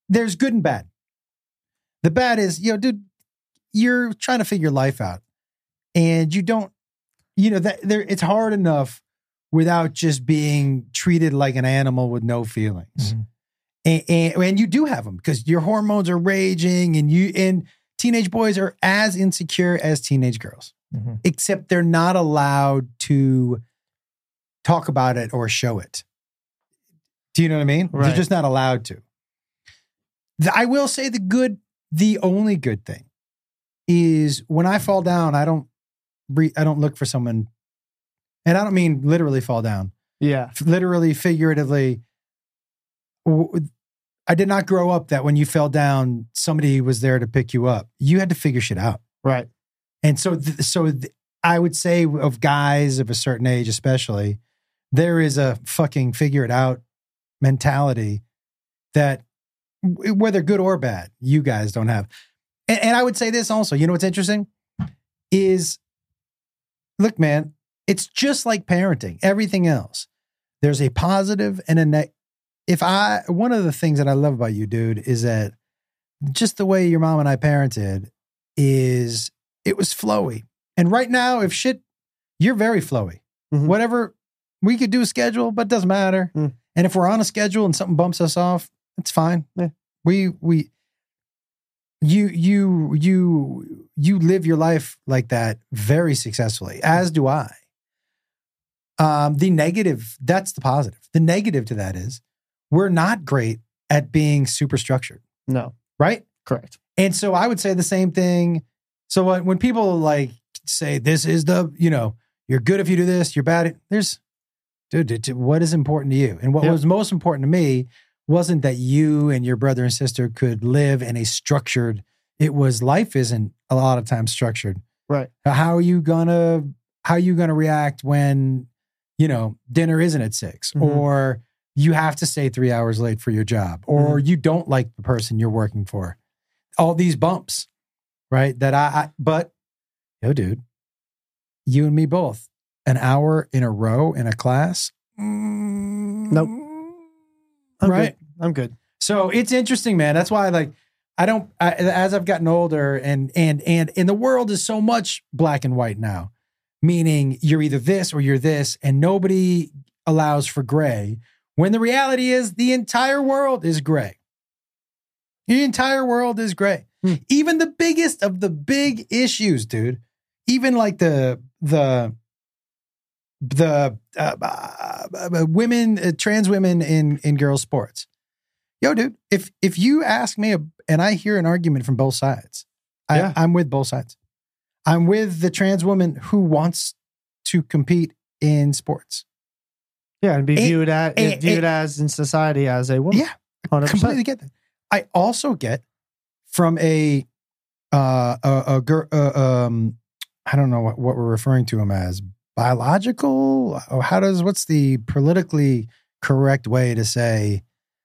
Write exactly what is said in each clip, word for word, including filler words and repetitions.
there's good and bad. The bad is, you know, dude, you're trying to figure life out and you don't, you know, that there, it's hard enough without just being treated like an animal with no feelings. Mm-hmm. And, and, and you do have them because your hormones are raging and you, and teenage boys are as insecure as teenage girls, mm-hmm. except they're not allowed to talk about it or show it. Do you know what I mean? Right. They're just not allowed to. The, I will say the good, the only good thing is when I fall down, I don't, I don't look for someone, and I don't mean literally fall down. Yeah. Literally, figuratively. I did not grow up that when you fell down, somebody was there to pick you up. You had to figure shit out. Right. And so, th- so th- I would say of guys of a certain age, especially, there is a fucking figure it out mentality that w- whether good or bad, you guys don't have. And, and I would say this also, you know what's interesting is, look, man, it's just like parenting, everything else. There's a positive and a negative. If I, one of the things that I love about you, dude, is that just the way your mom and I parented is it was flowy. And right now, if shit, you're very flowy. Mm-hmm. Whatever, we could do a schedule, but it doesn't matter. Mm. And if we're on a schedule and something bumps us off, it's fine. Yeah. We, we, you, you, you, you live your life like that very successfully, as do I. Um, the negative, that's the positive. The negative to that is, we're not great at being super structured. No. Right? Correct. And so I would say the same thing. So when, when people like say, this is the, you know, you're good if you do this, you're bad at, there's, dude, dude, what is important to you? And what yep. was most important to me wasn't that you and your brother and sister could live in a structured, it was life isn't a lot of times structured. Right. How are you gonna, how are you gonna react when, you know, dinner isn't at six mm-hmm. or you have to stay three hours late for your job, or mm. you don't like the person you're working for. All these bumps, right? That I, I, but, yo, dude, you and me both, an hour in a row in a class. Mm, nope. I'm right? Good. I'm good. So it's interesting, man. That's why, like, I don't, I, as I've gotten older and, and, and, and the world is so much black and white now, meaning you're either this or you're this, and nobody allows for gray. When the reality is the entire world is gray. The entire world is gray. Hmm. Even the biggest of the big issues, dude, even like the, the, the uh, uh, women, uh, trans women in, in girls sports. Yo, dude, if, if you ask me a, and I hear an argument from both sides, yeah. I, I'm with both sides. I'm with the trans woman who wants to compete in sports. Yeah, and be viewed and, at and, viewed and, as in society as a woman. Yeah, one hundred percent. Completely get that. I also get from a uh a, a girl uh, um I don't know what, what we're referring to him as, biological, or how does what's the politically correct way to say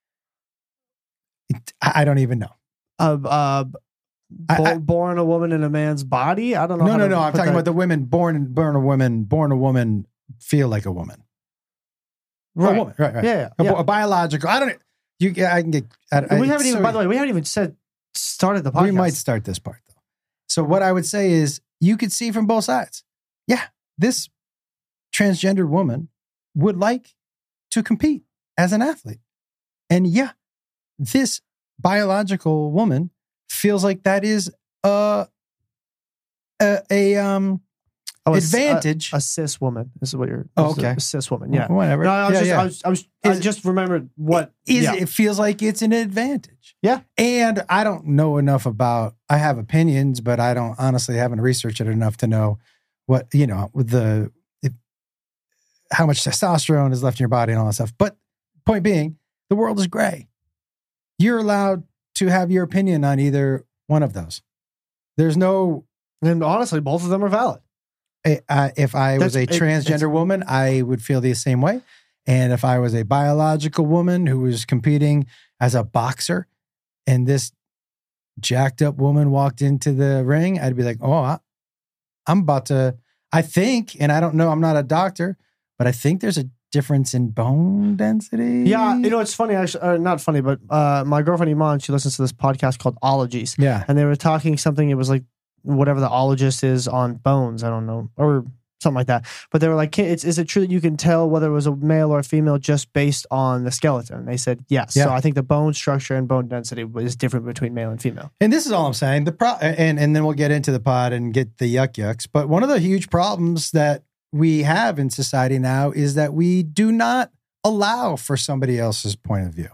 it, I don't even know. Uh, uh bo- I, I, born a woman in a man's body? I don't know. No, no, no. I'm talking that. about the women born born a woman, born a woman feel like a woman. Right. A woman, right, right. Yeah, yeah, a, yeah. a biological. I don't. You, I can get. I, we I, haven't even. So, by the way, we haven't even said started the podcast. We might start this part though. So what I would say is, you could see from both sides. Yeah, this transgendered woman would like to compete as an athlete, and yeah, this biological woman feels like that is a a, a um. Oh, advantage. A, a cis woman. This is what you're. Oh, okay. A cis woman. Yeah. Whatever. No, I was yeah, just. yeah. I was. I, was, I just remembered what. Is yeah. It feels like it's an advantage. Yeah. And I don't know enough about. I have opinions, but I don't honestly haven't researched it enough to know what you know with the if, how much testosterone is left in your body and all that stuff. But point being, the world is gray. You're allowed to have your opinion on either one of those. There's no. And honestly, both of them are valid. Uh, if I was That's, a transgender it, woman, I would feel the same way. And if I was a biological woman who was competing as a boxer and this jacked up woman walked into the ring, I'd be like, oh, I, I'm about to, I think, and I don't know, I'm not a doctor, but I think there's a difference in bone density. Yeah, you know, it's funny, actually, uh, not funny, but uh, my girlfriend Iman, she listens to this podcast called Ologies. Yeah. And they were talking something, it was like whatever the ologist is on bones, I don't know, or something like that. But they were like, it's, is it true that you can tell whether it was a male or a female just based on the skeleton? And they said yes. Yeah. So I think the bone structure and bone density is different between male and female. And this is all I'm saying. The pro- and, and then we'll get into the pod and get the yuck yucks. But one of the huge problems that we have in society now is that we do not allow for somebody else's point of view.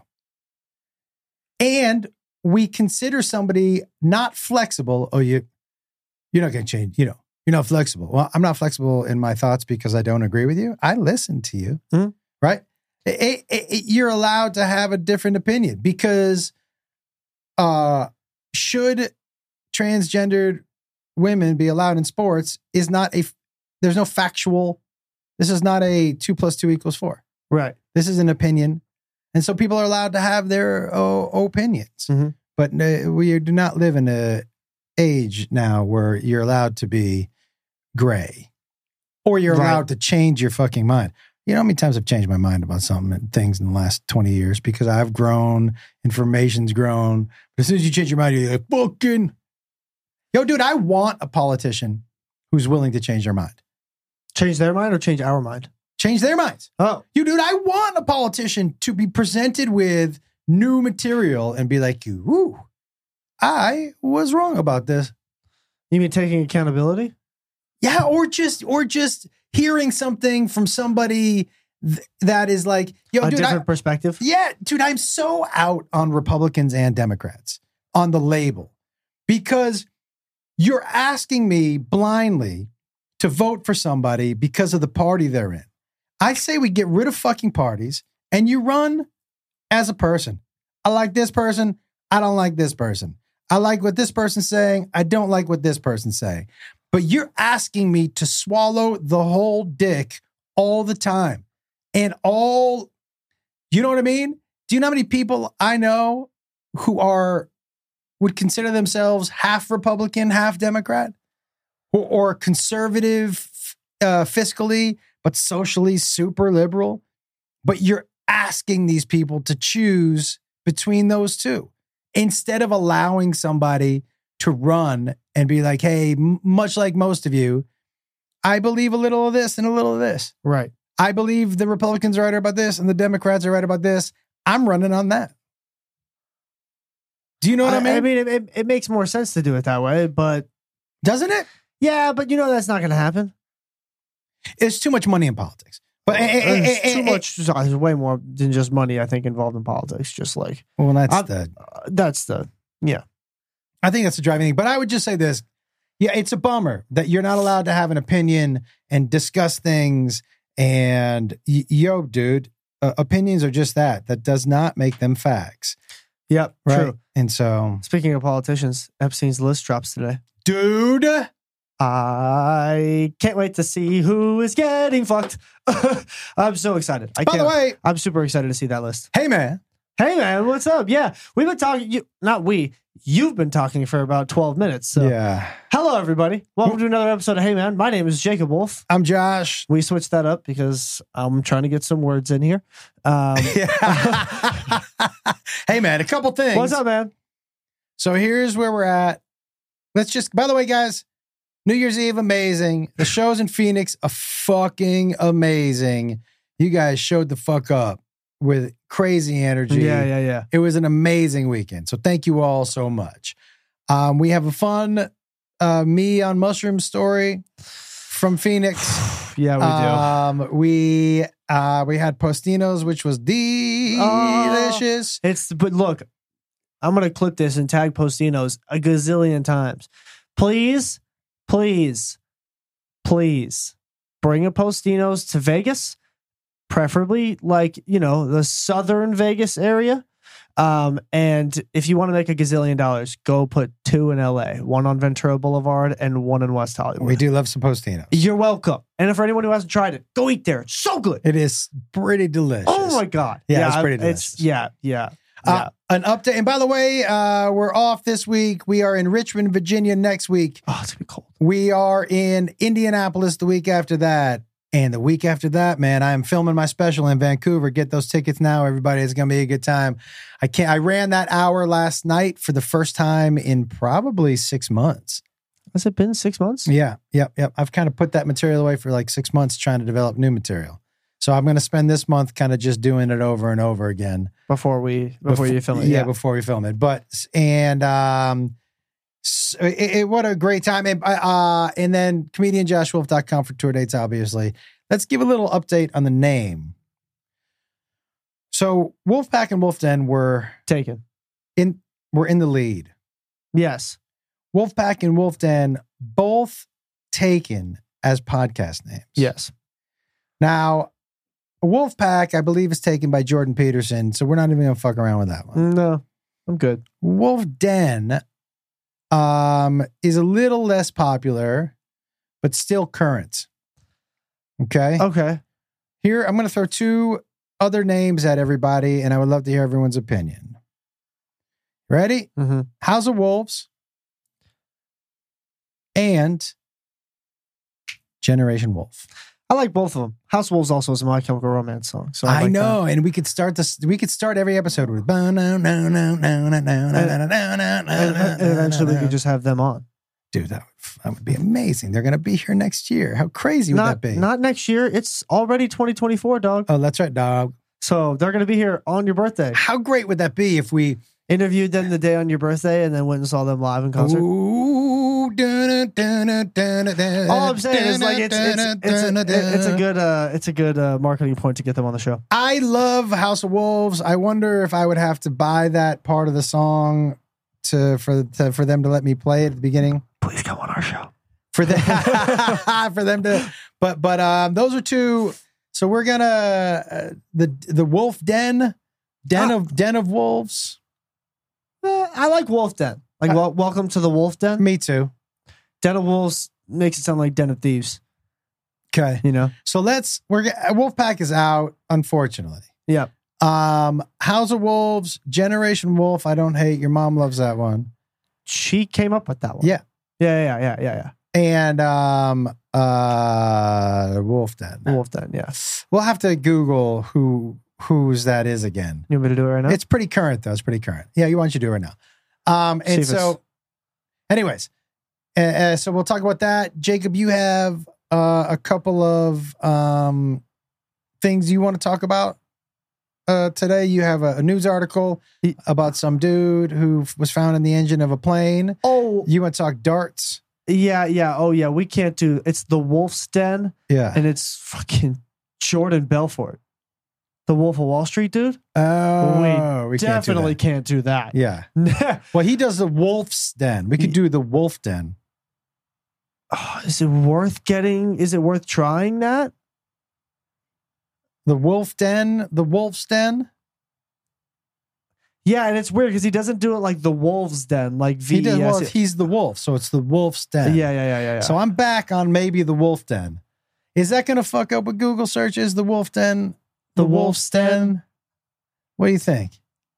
And we consider somebody not flexible. Oh, you, you're not going to change, you know. You're not flexible. Well, I'm not flexible in my thoughts because I don't agree with you. I listen to you, mm-hmm. right? It, it, it, you're allowed to have a different opinion because uh, should transgendered women be allowed in sports is not a, there's no factual, this is not a two plus two equals four. Right. This is an opinion. And so people are allowed to have their uh, opinions. Mm-hmm. But uh, we do not live in a age now where you're allowed to be gray, or you're allowed right. to change your fucking mind. You know how many times I've changed my mind about something and things in the last twenty years because I've grown, information's grown. But as soon as you change your mind, you're like, fucking, yo, dude, I want a politician who's willing to change their mind. Change their mind or change our mind? Change their minds. Oh. You, dude, I want a politician to be presented with new material and be like, ooh, I was wrong about this. You mean taking accountability? Yeah, or just or just hearing something from somebody th- that is like, yo, a dude, different I, perspective. Yeah, dude, I'm so out on Republicans and Democrats on the label because you're asking me blindly to vote for somebody because of the party they're in. I say we get rid of fucking parties and you run as a person. I like this person. I don't like this person. I like what this person's saying. I don't like what this person's saying. But you're asking me to swallow the whole dick all the time. And all, you know what I mean? Do you know how many people I know who are, would consider themselves half Republican, half Democrat? Or, or conservative uh, fiscally, but socially super liberal? But you're asking these people to choose between those two instead of allowing somebody to run and be like, hey, m- much like most of you, I believe a little of this and a little of this. Right. I believe the Republicans are right about this and the Democrats are right about this. I'm running on that. Do you know what I, I mean? I mean, it, it, it makes more sense to do it that way, but... Doesn't it? Yeah, but you know that's not going to happen. It's too much money in politics. But well, eh, there's eh, too eh, much, there's way more than just money, I think, involved in politics. Just like... Well, that's I, the... Uh, that's the... Yeah. I think that's the driving thing. But I would just say this. Yeah, it's a bummer that you're not allowed to have an opinion and discuss things. And y- yo, dude, uh, opinions are just that. That does not make them facts. Yep, right? True. And so... Speaking of politicians, Epstein's list drops today. Dude... I can't wait to see who is getting fucked. I'm so excited. I By can't, the way... I'm super excited to see that list. Hey, man. Hey, man, what's up? Yeah, we've been talking... You, not we. You've been talking for about twelve minutes. So. Yeah. Hello, everybody. Welcome to another episode of Hey Man. My name is Jacob Wolf. I'm Josh. We switched that up because I'm trying to get some words in here. Um, hey, man, a couple things. What's up, man? So here's where we're at. Let's just, by the way, guys, New Year's Eve, amazing. The shows in Phoenix are fucking amazing. You guys showed the fuck up with crazy energy. Yeah, yeah, yeah. It was an amazing weekend. So thank you all so much. Um, we have a fun uh, Me on Mushroom story from Phoenix. Yeah, we do. Um, we uh, we had Postinos, which was delicious. Uh, it's but look, I'm gonna clip this and tag Postinos a gazillion times. Please, please, please bring a Postinos to Vegas. Preferably like, you know, the southern Vegas area. Um, and if you want to make a gazillion dollars, go put two in L A, one on Ventura Boulevard and one in West Hollywood. We do love some Postinos. You're welcome. And for anyone who hasn't tried it, go eat there. It's so good. It is pretty delicious. Oh my God. Yeah, yeah it's pretty delicious. It's, yeah, yeah. Uh, yeah. An update. And by the way, uh, we're off this week. We are in Richmond, Virginia next week. Oh, it's going to be cold. We are in Indianapolis the week after that. And the week after that, man, I'm filming my special in Vancouver. Get those tickets now, everybody. It's going to be a good time. I can't, I ran that hour last night for the first time in probably six months. Has it been six months? Yeah. Yep. Yep. I've kind of put that material away for like six months trying to develop new material. So I'm going to spend this month kind of just doing it over and over again. Before we, before, before you film it. Yeah, Yeah. before we film it. But, and, um, so it, it, what a great time. And, uh, and then comedian josh wolf dot com for tour dates, obviously. Let's give a little update on the name. So Wolfpack and Wolf Den were Taken. in, were in the lead. Yes. Wolfpack and Wolf Den both taken as podcast names. Yes. Now, Wolfpack, I believe, is taken by Jordan Peterson, so we're not even going to fuck around with that one. No, I'm good. Wolf Den um, is a little less popular, but still current. Okay? Okay. Here, I'm going to throw two other names at everybody, and I would love to hear everyone's opinion. Ready? Mm-hmm. House of Wolves and Generation Wolf. I like both of them. House Wolves also is a My Chemical Romance song. So I, I like know, and we could start this. We could start every episode with. And And eventually we could just have them on. Dude, that would, that would be amazing. They're going to be here next year. How crazy would Not, that be? not next year. It's already twenty twenty-four, dog. Oh, that's right, dog. So they're going to be here on your birthday. How great would that be if we Interviewed them the day on your birthday and then went and saw them live in concert. Ooh, dun, dun, dun, dun, dun, All I'm saying is like it's it's it's a, it's a good uh it's a good uh, marketing point to get them on the show. I love House of Wolves. I wonder if I would have to buy that part of the song to for to, for them to let me play it at the beginning. Please come on our show. For them, for them to, but but um, those are two. So we're gonna uh, the the Wolf Den, Den Ah. of Den of Wolves. Eh, I like Wolf Den. Like, wel- welcome to the Wolf Den. Me too. Den of Wolves makes it sound like Den of Thieves. Okay, You know? so let's. We're g- Wolfpack is out, unfortunately. Yeah. Um, House of Wolves, Generation Wolf. I don't hate. Your mom loves that one. She came up with that one. Yeah. Yeah, yeah, yeah, yeah, yeah. And um, uh, Wolf Den. Wolf Den, yeah. We'll have to Google who whose that is again. You want me to do it right now? It's pretty current though. It's pretty current. Yeah, you why don't you do it right now? Um, See and if it's- so, anyways, uh, uh, so we'll talk about that. Jacob, you have uh, a couple of um things you want to talk about uh, today. You have a, a news article He- about some dude who f- was found in the engine of a plane. Oh, You want to talk darts? yeah, yeah. Oh, yeah. We can't do it's the Wolf's Den Yeah. and it's fucking Jordan Belfort. The Wolf of Wall Street dude? Oh, we, Definitely can't do can't do that. that. Yeah. Well, he does the Wolf's Den. We could do the Wolf Den. Oh, is it worth getting? Is it worth trying that? The Wolf Den. The Wolf's Den. Yeah, and it's weird because he doesn't do it like the Wolves Den, like V He E does. S. Well, he's the wolf, so it's the Wolf's Den. yeah, yeah, yeah, yeah, yeah. So I'm back on maybe the Wolf Den. Is that going to fuck up with Google searches? The Wolf Den. The Wolf's Den? What do you think?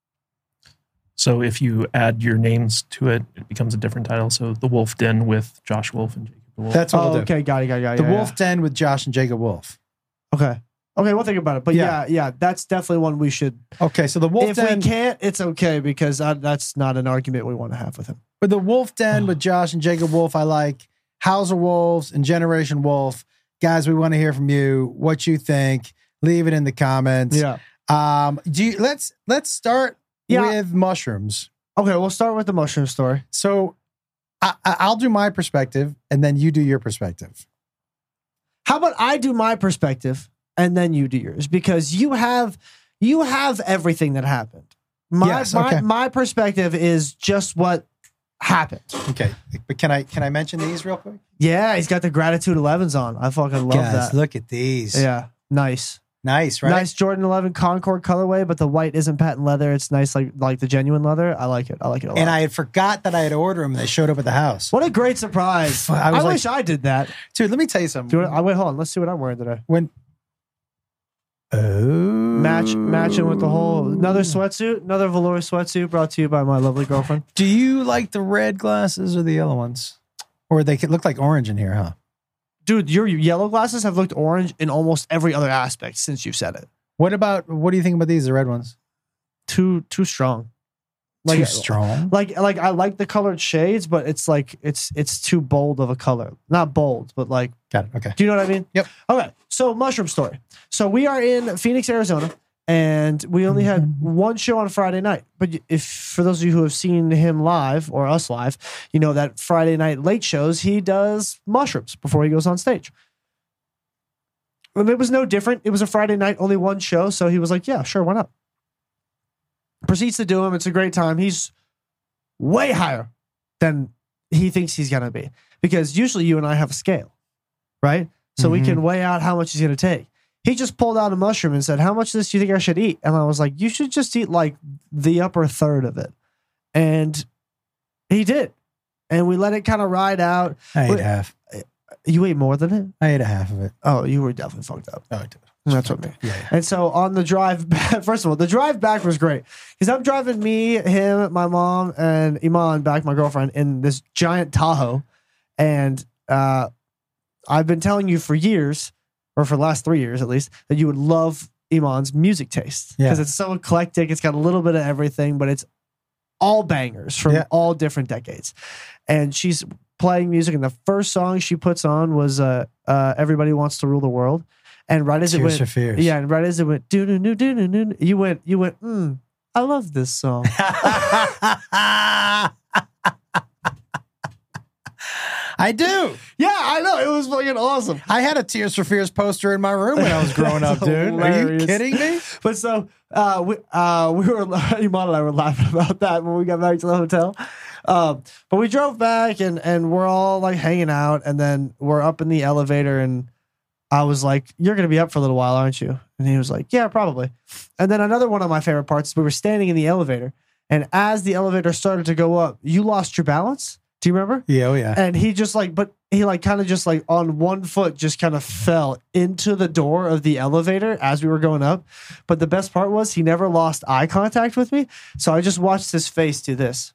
So if you add your names to it, it becomes a different title. So the Wolf Den with Josh Wolf and Jacob the Wolf. That's what oh, we'll do. okay, got it, got it, got it. The yeah, Wolf Den with Josh and Jacob Wolf. yeah. Okay, okay, we'll think about it. But Yeah. yeah, yeah, that's definitely one we should. Okay, so the Wolf if Den we can't, it's okay because I, that's not an argument we want to have with him. with the Wolf Den with Josh and Jacob Wolf. I like House of Wolves and Generation Wolf. Guys, we want to hear from you. What you think? Leave it in the comments. Yeah. Um, do you, let's let's start Yeah. with mushrooms. Okay, we'll start with the mushroom story. So I, I- I'll do my perspective, and then you do your perspective. How about I do my perspective and then you do yours because you have you have everything that happened. My Yes, my, okay. my perspective is just what happened. Okay, but can I can I mention these real quick? Yeah, he's got the gratitude elevens on. I fucking love Guys, that. look at these. Yeah, nice. Nice, right? Nice Jordan eleven Concord colorway, but the white isn't patent leather. It's nice, like like the genuine leather. I like it. I like it a lot. And I had forgot that I had ordered them. They showed up at the house. what a great surprise! I I, was like- wish I did that. Dude, let me tell you Do something. you want, I wait, hold on. Let's see what I'm wearing today. When oh, Match matching with the whole another sweatsuit, another velour sweatsuit brought to you by my lovely girlfriend. Do you like the red glasses or the yellow ones? Or they could look like orange in here, huh? dude, your yellow glasses have looked orange in almost every other aspect since you've said it. What about, what do you think about these, the red ones? Too too strong. Too strong? Like like I like the colored shades, but it's like it's it's too bold of a color. Not bold, but like. Got it. Okay. Do you know what I mean? Yep. Okay. So mushroom story. So we are in Phoenix, Arizona, and we only had one show on Friday night. But if for those of you who have seen him live or us live, you know that Friday night late shows he does mushrooms before he goes on stage. And it was no different. It was a Friday night, only one show, so he was like, "Yeah, sure, why not?" Proceeds to do them. It's a great time. He's way higher than he thinks he's going to be. Because usually you and I have a scale, right? So mm-hmm. we can weigh out how much he's going to take. He just pulled out a mushroom and said, how much of this do you think I should eat? And I was like, you should just eat like the upper third of it. And he did. And we let it kind of ride out. I ate but, half. You ate more than it? I ate a half of it. Oh, you were definitely fucked up. Oh, I did. That's what I mean. Yeah, yeah. And so on the drive back, first of all, the drive back was great because I'm driving me, him, my mom, and Iman back, my girlfriend, in this giant Tahoe. And uh, I've been telling you for years, or for the last three years at least, that you would love Iman's music taste because Yeah. it's so eclectic. It's got a little bit of everything, but it's all bangers from Yeah. all different decades. And she's playing music, and the first song she puts on was uh, uh, "Everybody Wants to Rule the World." And right as Tears it went, for Fears. yeah, and right as it went, do do do do do do, you went, you went, mm, I love this song. I do. Yeah, I know. It was fucking awesome. I had a Tears for Fears poster in my room when I was growing up, dude. Are you hilarious. kidding me? But so uh, we uh, we were, Iman and I were laughing about that when we got back to the hotel. Um, but we drove back and and we're all like hanging out, and then we're up in the elevator, and I was like, "You're gonna be up for a little while, aren't you?" And he was like, "Yeah, probably." And then another one of my favorite parts is we were standing in the elevator, and as the elevator started to go up, you lost your balance. Do you remember? Yeah, oh yeah. And he just like, but he like kind of just like on one foot just kind of fell into the door of the elevator as we were going up. But the best part was he never lost eye contact with me. So I just watched his face do this.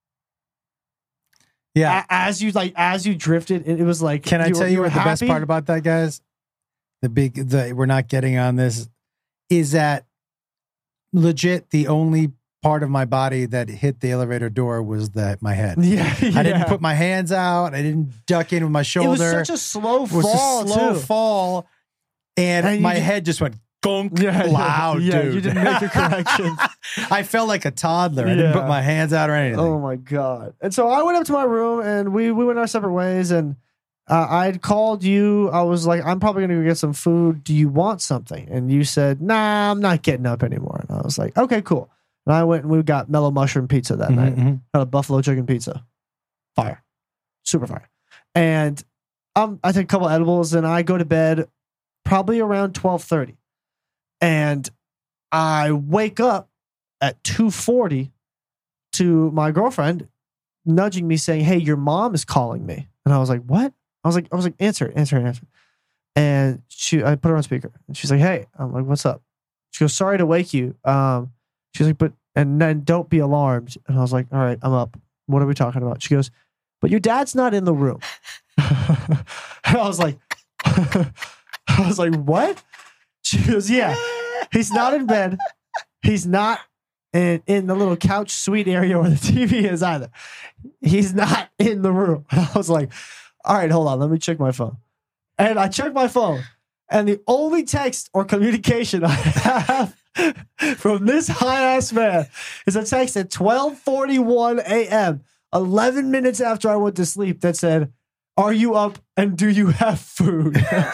Yeah. A- As you like, as you drifted, it was like, Can I you tell were- you were what the best happy? part about that, guys? The big, the we're not getting on this, is that legit the only part of my body that hit the elevator door was that my head. Yeah, I didn't yeah. put my hands out. I didn't duck in with my shoulder. It was such a slow It was fall, a slow too. fall, and, And you my did- head just went gunk Yeah, yeah, loud, yeah, dude. you didn't make a correction. I felt like a toddler. I didn't Yeah. put my hands out or anything. Oh my god! And so I went up to my room, and we we went our separate ways. And uh, I'd called you. I was like, I'm probably gonna go get some food. Do you want something? And you said, Nah, I'm not getting up anymore. And I was like, Okay, cool. And I went and we got mellow mushroom pizza that Mhm, night. mhm. Had a buffalo chicken pizza, fire, super fire. And um, I took a couple edibles, and I go to bed probably around twelve thirty, and I wake up at two forty to my girlfriend nudging me saying, "Hey, your mom is calling me." And I was like, "What?" I was like, I was like, "Answer it, answer it, answer it." And she, I put her on speaker, and she's like, "Hey," I'm like, "What's up?" She goes, "Sorry to wake you." Um, she's like, "But," and then don't be alarmed. And I was like, "All right, I'm up. What are we talking about?" She goes, "But your dad's not in the room." And I was like, I was like, "What?" She goes, "Yeah, he's not in bed. He's not in, in the little couch suite area where the T V is either. He's not in the room." And I was like, all right, hold on. Let me check my phone. And I checked my phone. And the only text or communication I have from this high-ass man is a text at twelve forty-one a.m., eleven minutes after I went to sleep, that said, "Are you up and do you have food?"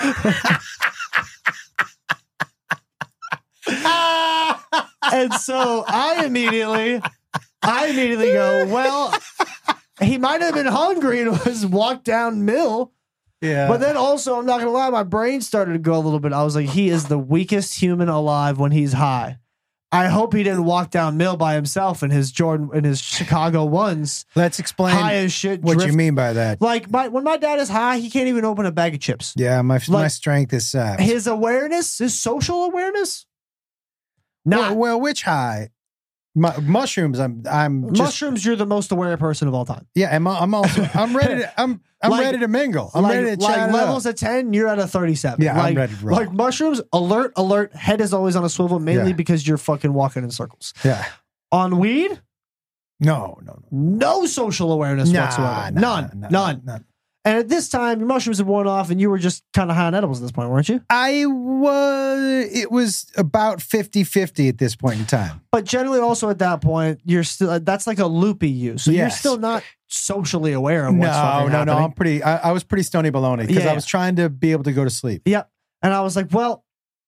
And so I immediately, I immediately go, well, he might have been hungry and was walked down Mill. Yeah. But then also, I'm not going to lie, my brain started to go a little bit. I was like, he is the weakest human alive when he's high. I hope he didn't walk down Mill by himself in his Jordan, in his Chicago ones. Let's explain High as shit. what drift. you mean by that. Like, my, when my dad is high, he can't even open a bag of chips. Yeah, my my Like, strength is sapped. His awareness, his social awareness, not well, well, which high? Mu- mushrooms. I'm. I'm just, Mushrooms. You're the most aware person of all time. Yeah, I'm. I'm also. I'm ready to. I'm. I'm Like- ready to mingle. I'm like, ready to like chat it levels up. at ten, you're at a thirty-seven. Yeah, I'm like, ready to roll. Like mushrooms, alert, alert. Head is always on a swivel, mainly Yeah. because you're fucking walking in circles. Yeah. On weed, No. No. No. no social awareness Nah, whatsoever. nah, none, nah, none. none. And at this time, your mushrooms had worn off, and you were just kind of high on edibles at this point, weren't you? I was. It was about fifty-fifty at this point in time. But generally, also at that point, you're still that's like a loopy you, so you're Yes. still not socially aware of what's No, fucking no, no. happening. I'm pretty. I, I was pretty stony baloney because Yeah. I was trying to be able to go to sleep. Yeah. And I was like, well,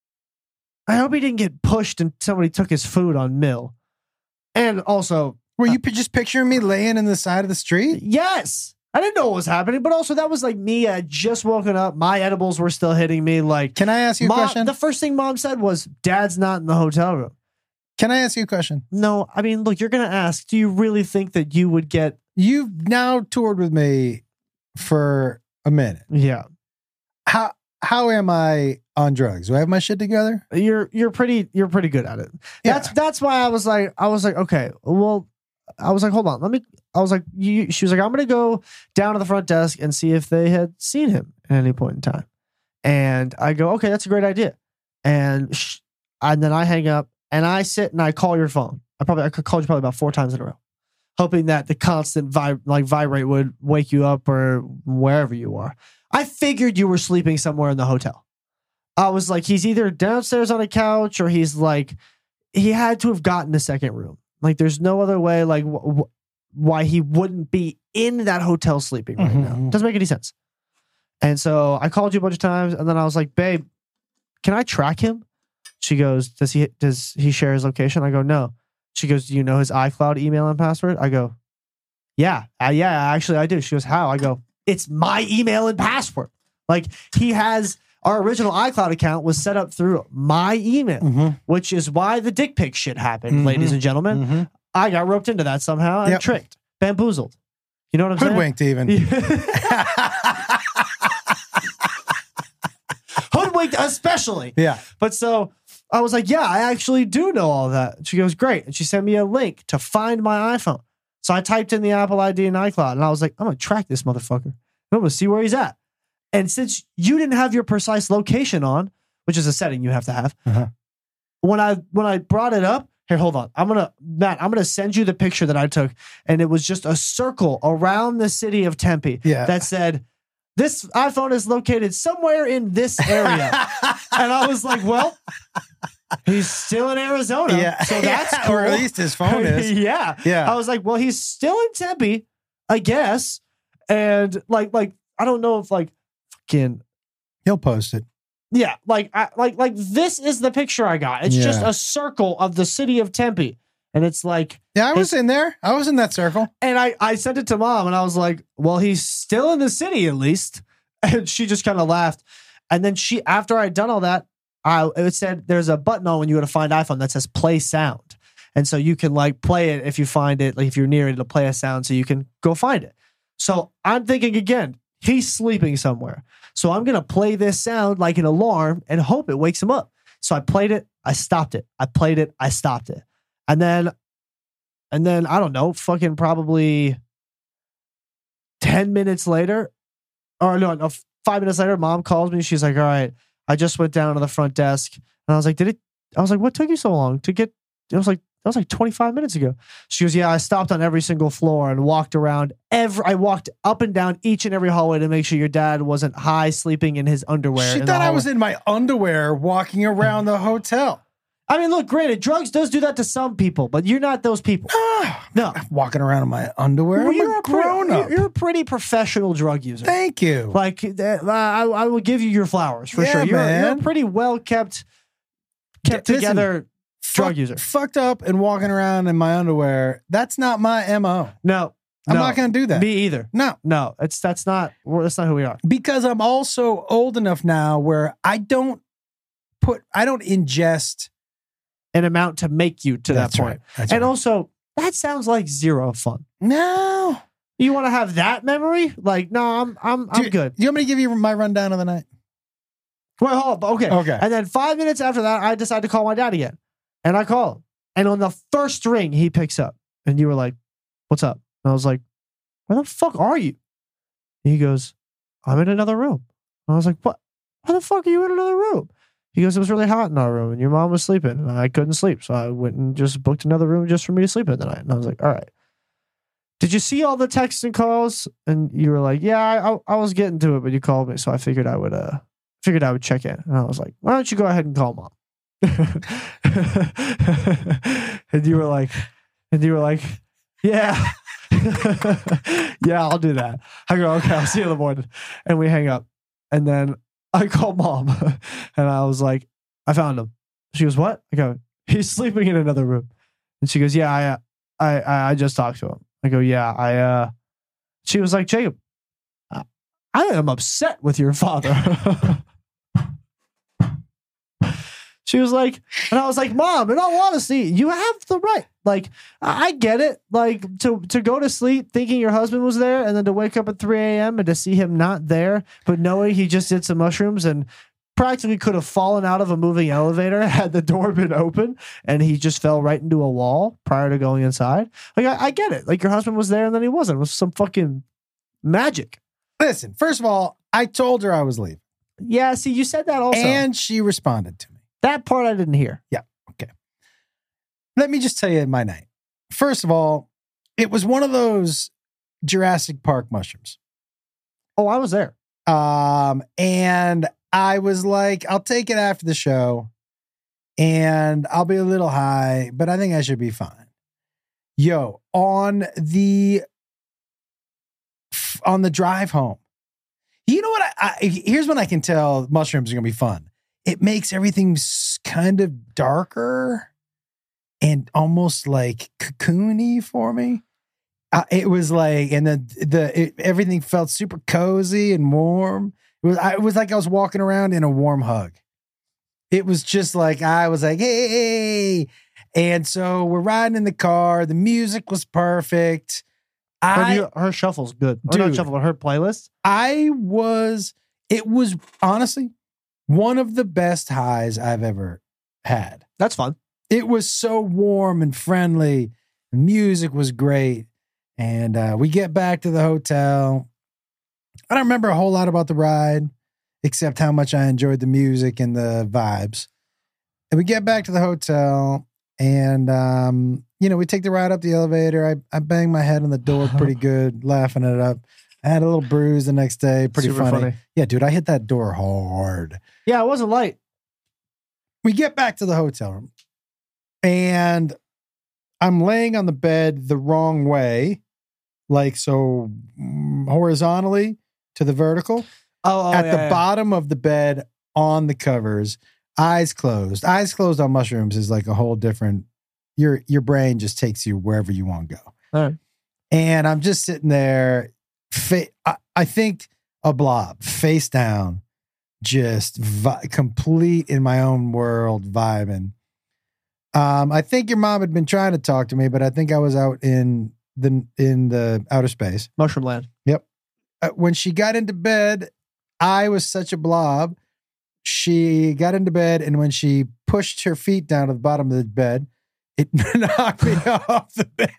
I hope he didn't get pushed and somebody took his food on Mill. And also, Were you p- just picturing me laying in the side of the street? yes, I didn't know what was happening, but also that was like me. I had just woken up. My edibles were still hitting me. Like, Can I ask you a Mom, question? the first thing Mom said was, Dad's not in the hotel room. Can I ask you a question? No, I mean, look, you're going to ask, do you really think that you would get. You've now toured with me for a minute. Yeah. How how am I on drugs? Do I have my shit together? You're you're pretty you're pretty good at it. Yeah. That's that's why I was like I was like okay well I was like hold on let me I was like you she was like I'm gonna go down to the front desk and see if they had seen him at any point in time, and I go okay that's a great idea, and sh- and then I hang up and I sit and I call your phone. I probably I could call you probably about four times in a row, hoping that the constant vib like vibrate would wake you up or wherever you are. I figured you were sleeping somewhere in the hotel. I was like, he's either downstairs on a couch or he's like, he had to have gotten a second room. Like, there's no other way, like, wh- wh- why he wouldn't be in that hotel sleeping right now. Mhm. Doesn't make any sense. And so I called you a bunch of times, and then I was like, babe, can I track him? She goes, does he does he share his location? I go, no. She goes, do you know his iCloud email and password? I go, yeah, uh, yeah, actually I do. She goes, how? I go, it's my email and password. Like, he has our original iCloud account was set up through my email, Mm-hmm. which is why the dick pic shit happened, Mhm. ladies and gentlemen. Mm-hmm. I got roped into that somehow and Yep. tricked, bamboozled. You know what I'm saying? Hoodwinked even. Hoodwinked, especially. Yeah. But so I was like, yeah, I actually do know all that. She goes, great. And she sent me a link to find my iPhone. So I typed in the Apple I D in iCloud and I was like, I'm going to track this motherfucker. I'm going to see where he's at. And since you didn't have your precise location on, which is a setting you have to have, Uh-huh. when I when I brought it up, here, hold on. I'm gonna Matt, I'm gonna send you the picture that I took, and it was just a circle around the city of Tempe Yeah. that said, this iPhone is located somewhere in this area. And I was like, well, he's still in Arizona. Yeah. So that's cool. Or at least his phone is. yeah. Yeah. I was like, well, he's still in Tempe, I guess. And like, like, I don't know if like fucking He'll post it. yeah, like I, like like this is the picture I got. It's just Yeah. a circle of the city of Tempe. And it's like, Yeah, I was His- in there. I was in that circle. and I, I sent it to mom and I was like, well, he's still in the city at least. And she just kind of laughed. And then she, after I'd done all that, I it said there's a button on when you go to find iPhone that says play sound. And so you can like play it if you find it, like if you're near it, it'll play a sound so you can go find it. So I'm thinking again, he's sleeping somewhere. So I'm going to play this sound like an alarm and hope it wakes him up. So I played it. I stopped it. I played it. I stopped it. And then, and then I don't know, fucking probably ten minutes later, or no, no, five minutes later, mom calls me. She's like, all right, I just went down to the front desk. And I was like, did it, I was like, what took you so long to get, it was like, that was like twenty-five minutes ago. She goes, yeah, I stopped on every single floor and walked around every, I walked up and down each and every hallway to make sure your dad wasn't high sleeping in his underwear. She in the thought I hallway." was in my underwear walking around the hotel. I mean, look, granted, drugs does do that to some people, but you're not those people. Ah, No. walking around in my underwear. Well, I'm you're a a pre- grown up. You're a pretty professional drug user. Thank you. Like, uh, I, I will give you your flowers for Yeah, sure. You're, you're a man. pretty well kept, kept Listen, together drug Fuck- user. Fucked up and walking around in my underwear. That's not my M O. No, I'm no, not going to do that. Me either. No, No, it's that's not we're- that's not who we are. because I'm also old enough now where I don't put, I don't ingest. An amount to make you to That's that point. right. That's And right. also, that sounds like zero fun. No. You want to have that memory? Like, no, I'm I'm I'm Do- good. Do you want me to give you my rundown of the night? Wait, hold up. Okay. Okay. And then five minutes after that, I decide to call my dad again. And I call him. And on the first ring, he picks up. And you were like, what's up? And I was like, where the fuck are you? And he goes, I'm in another room. And I was like, what? Why the fuck are you in another room? He goes, it was really hot in our room and your mom was sleeping and I couldn't sleep. So I went and just booked another room just for me to sleep in the night. And I was like, all right. Did you see all the texts and calls? And you were like, yeah, I, I, I was getting to it, but you called me. So I figured I would, uh, figured I would check in. And I was like, why don't you go ahead and call mom? And you were like, and you were like, yeah, yeah, I'll do that. I go, okay, I'll see you in the morning. And we hang up. And then I called mom and I was like, I found him. She goes, what? I go, he's sleeping in another room. And she goes, yeah, I, I, I just talked to him. I go, yeah, I, uh, she was like, Jacob, I, I am upset with your father. She was like, and I was like, Mom, in all honesty, you have the right. Like, I get it. Like, to, to go to sleep thinking your husband was there and then to wake up at three a.m. and to see him not there, but knowing he just did some mushrooms and practically could have fallen out of a moving elevator had the door been open and he just fell right into a wall prior to going inside. Like, I, I get it. Like, your husband was there and then he wasn't. It was some fucking magic. Listen, first of all, I told her I was leaving. Yeah, see, you said that also. And she responded to me. That part I didn't hear. Yeah. Okay. Let me just tell you my night. First of all, it was one of those Jurassic Park mushrooms. Oh, I was there. Um, and I was like, I'll take it after the show and I'll be a little high, but I think I should be fine. Yo, on the, on the drive home, you know what? I, I here's when I can tell mushrooms are going to be fun. It makes everything kind of darker and almost like cocoony for me. Uh, it was like, and the the it, everything felt super cozy and warm. It was I, it was like I was walking around in a warm hug. It was just like I was like, hey, and so we're riding in the car. The music was perfect. I you, her shuffle's good. Or Dude, not shuffle, but her playlist. I was. It was honestly one of the best highs I've ever had. That's fun. It was so warm and friendly. The music was great. And uh, we get back to the hotel. I don't remember a whole lot about the ride, except how much I enjoyed the music and the vibes. And we get back to the hotel and, um, you know, we take the ride up the elevator. I, I banged my head on the door pretty good, laughing it up. I had a little bruise the next day. Pretty Super funny. funny. Yeah, dude, I hit that door hard. Yeah, it wasn't light. We get back to the hotel room and I'm laying on the bed the wrong way, like so mm, horizontally to the vertical. Oh, oh At yeah, the yeah. bottom of the bed on the covers, eyes closed. Eyes closed on mushrooms is like a whole different, your your brain just takes you wherever you want to go. All right. And I'm just sitting there, fa- I, I think a blob, face down, just vi- complete in my own world, vibing. Um, I think your mom had been trying to talk to me, but I think I was out in the in the outer space. Mushroom Land. Yep. Uh, when she got into bed, I was such a blob. She got into bed, and when she pushed her feet down to the bottom of the bed, it knocked me off the bed.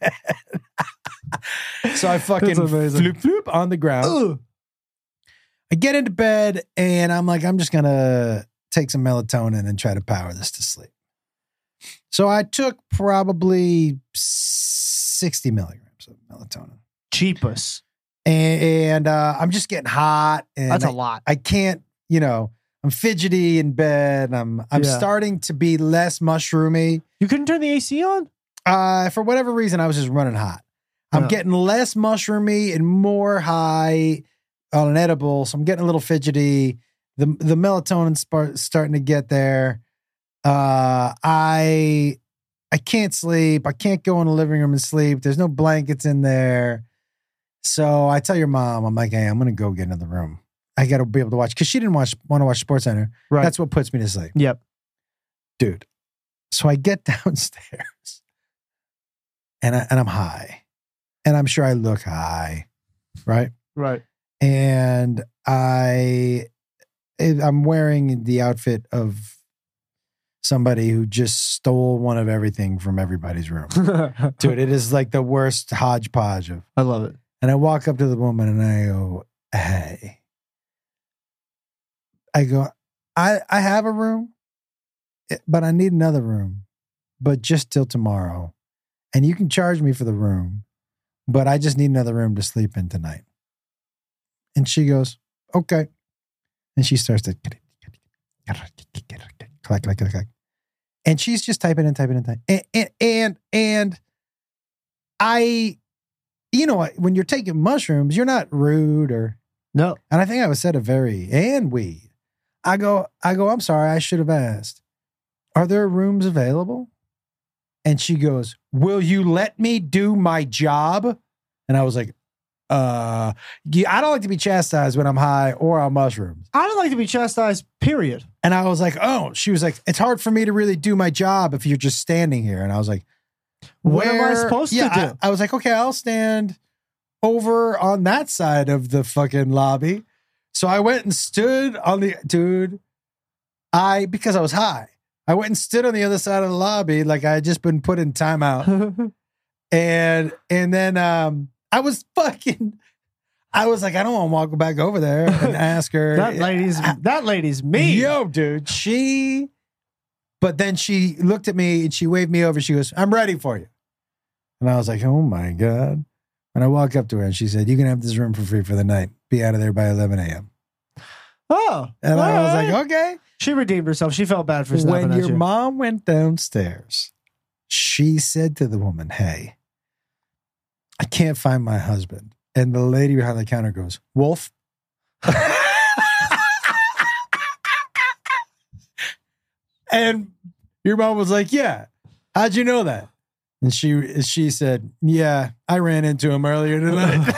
So I fucking That's amazing. floop floop on the ground. Ugh. I get into bed, and I'm like, I'm just gonna take some melatonin and try to power this to sleep. So I took probably sixty milligrams of melatonin. Cheapest. And, and uh, I'm just getting hot. And That's I, a lot. I can't, you know, I'm fidgety in bed. I'm I'm Yeah. starting to be less mushroomy. You couldn't turn the A C on? Uh, for whatever reason, I was just running hot. I'm Yeah. getting less mushroomy and more high on an edible. So I'm getting a little fidgety. The the melatonin's sp- starting to get there. Uh, I I can't sleep. I can't go in the living room and sleep. There's no blankets in there. So I tell your mom, I'm like, hey, I'm gonna go get into the room. I gotta be able to watch because she didn't watch want to watch SportsCenter. Right. That's what puts me to sleep, Yep. dude. So I get downstairs, and I, and I'm high, and I'm sure I look high, right? Right. And I I'm wearing the outfit of somebody who just stole one of everything from everybody's room. Dude, it is like the worst hodgepodge of. I love it. And I walk up to the woman and I go, hey. I go, I, I have a room, but I need another room, but just till tomorrow. And you can charge me for the room, but I just need another room to sleep in tonight. And she goes, okay. And she starts to click, click, click, click. And she's just typing and typing and typing. And, and, and, and I, you know, when you're taking mushrooms, you're not rude or, no. And I think I was said a very, and weed. I go, I go, I'm sorry, I should have asked. Are there rooms available? And she goes, will you let me do my job? And I was like, uh, I don't like to be chastised when I'm high or on mushrooms. I don't like to be chastised, period. And I was like, oh, she was like, it's hard for me to really do my job if you're just standing here. And I was like, what where, am I supposed yeah, to do? I, I was like, okay, I'll stand over on that side of the fucking lobby. So I went and stood on the, dude, I, because I was high, I went and stood on the other side of the lobby like I had just been put in timeout. and, and then um, I was fucking, I was like, I don't want to walk back over there and ask her. that lady's, that lady's me. Yo, dude, she, but then she looked at me and she waved me over. She goes, I'm ready for you. And I was like, oh my God. And I walked up to her and she said, you can have this room for free for the night. Be out of there by eleven a.m. Oh. And I was right. like, okay. She redeemed herself. She felt bad for snapping When at your you. mom went downstairs, she said to the woman, hey, I can't find my husband. And the lady behind the counter goes, Wolf? And your mom was like, yeah. How'd you know that? And she she said, yeah, I ran into him earlier tonight.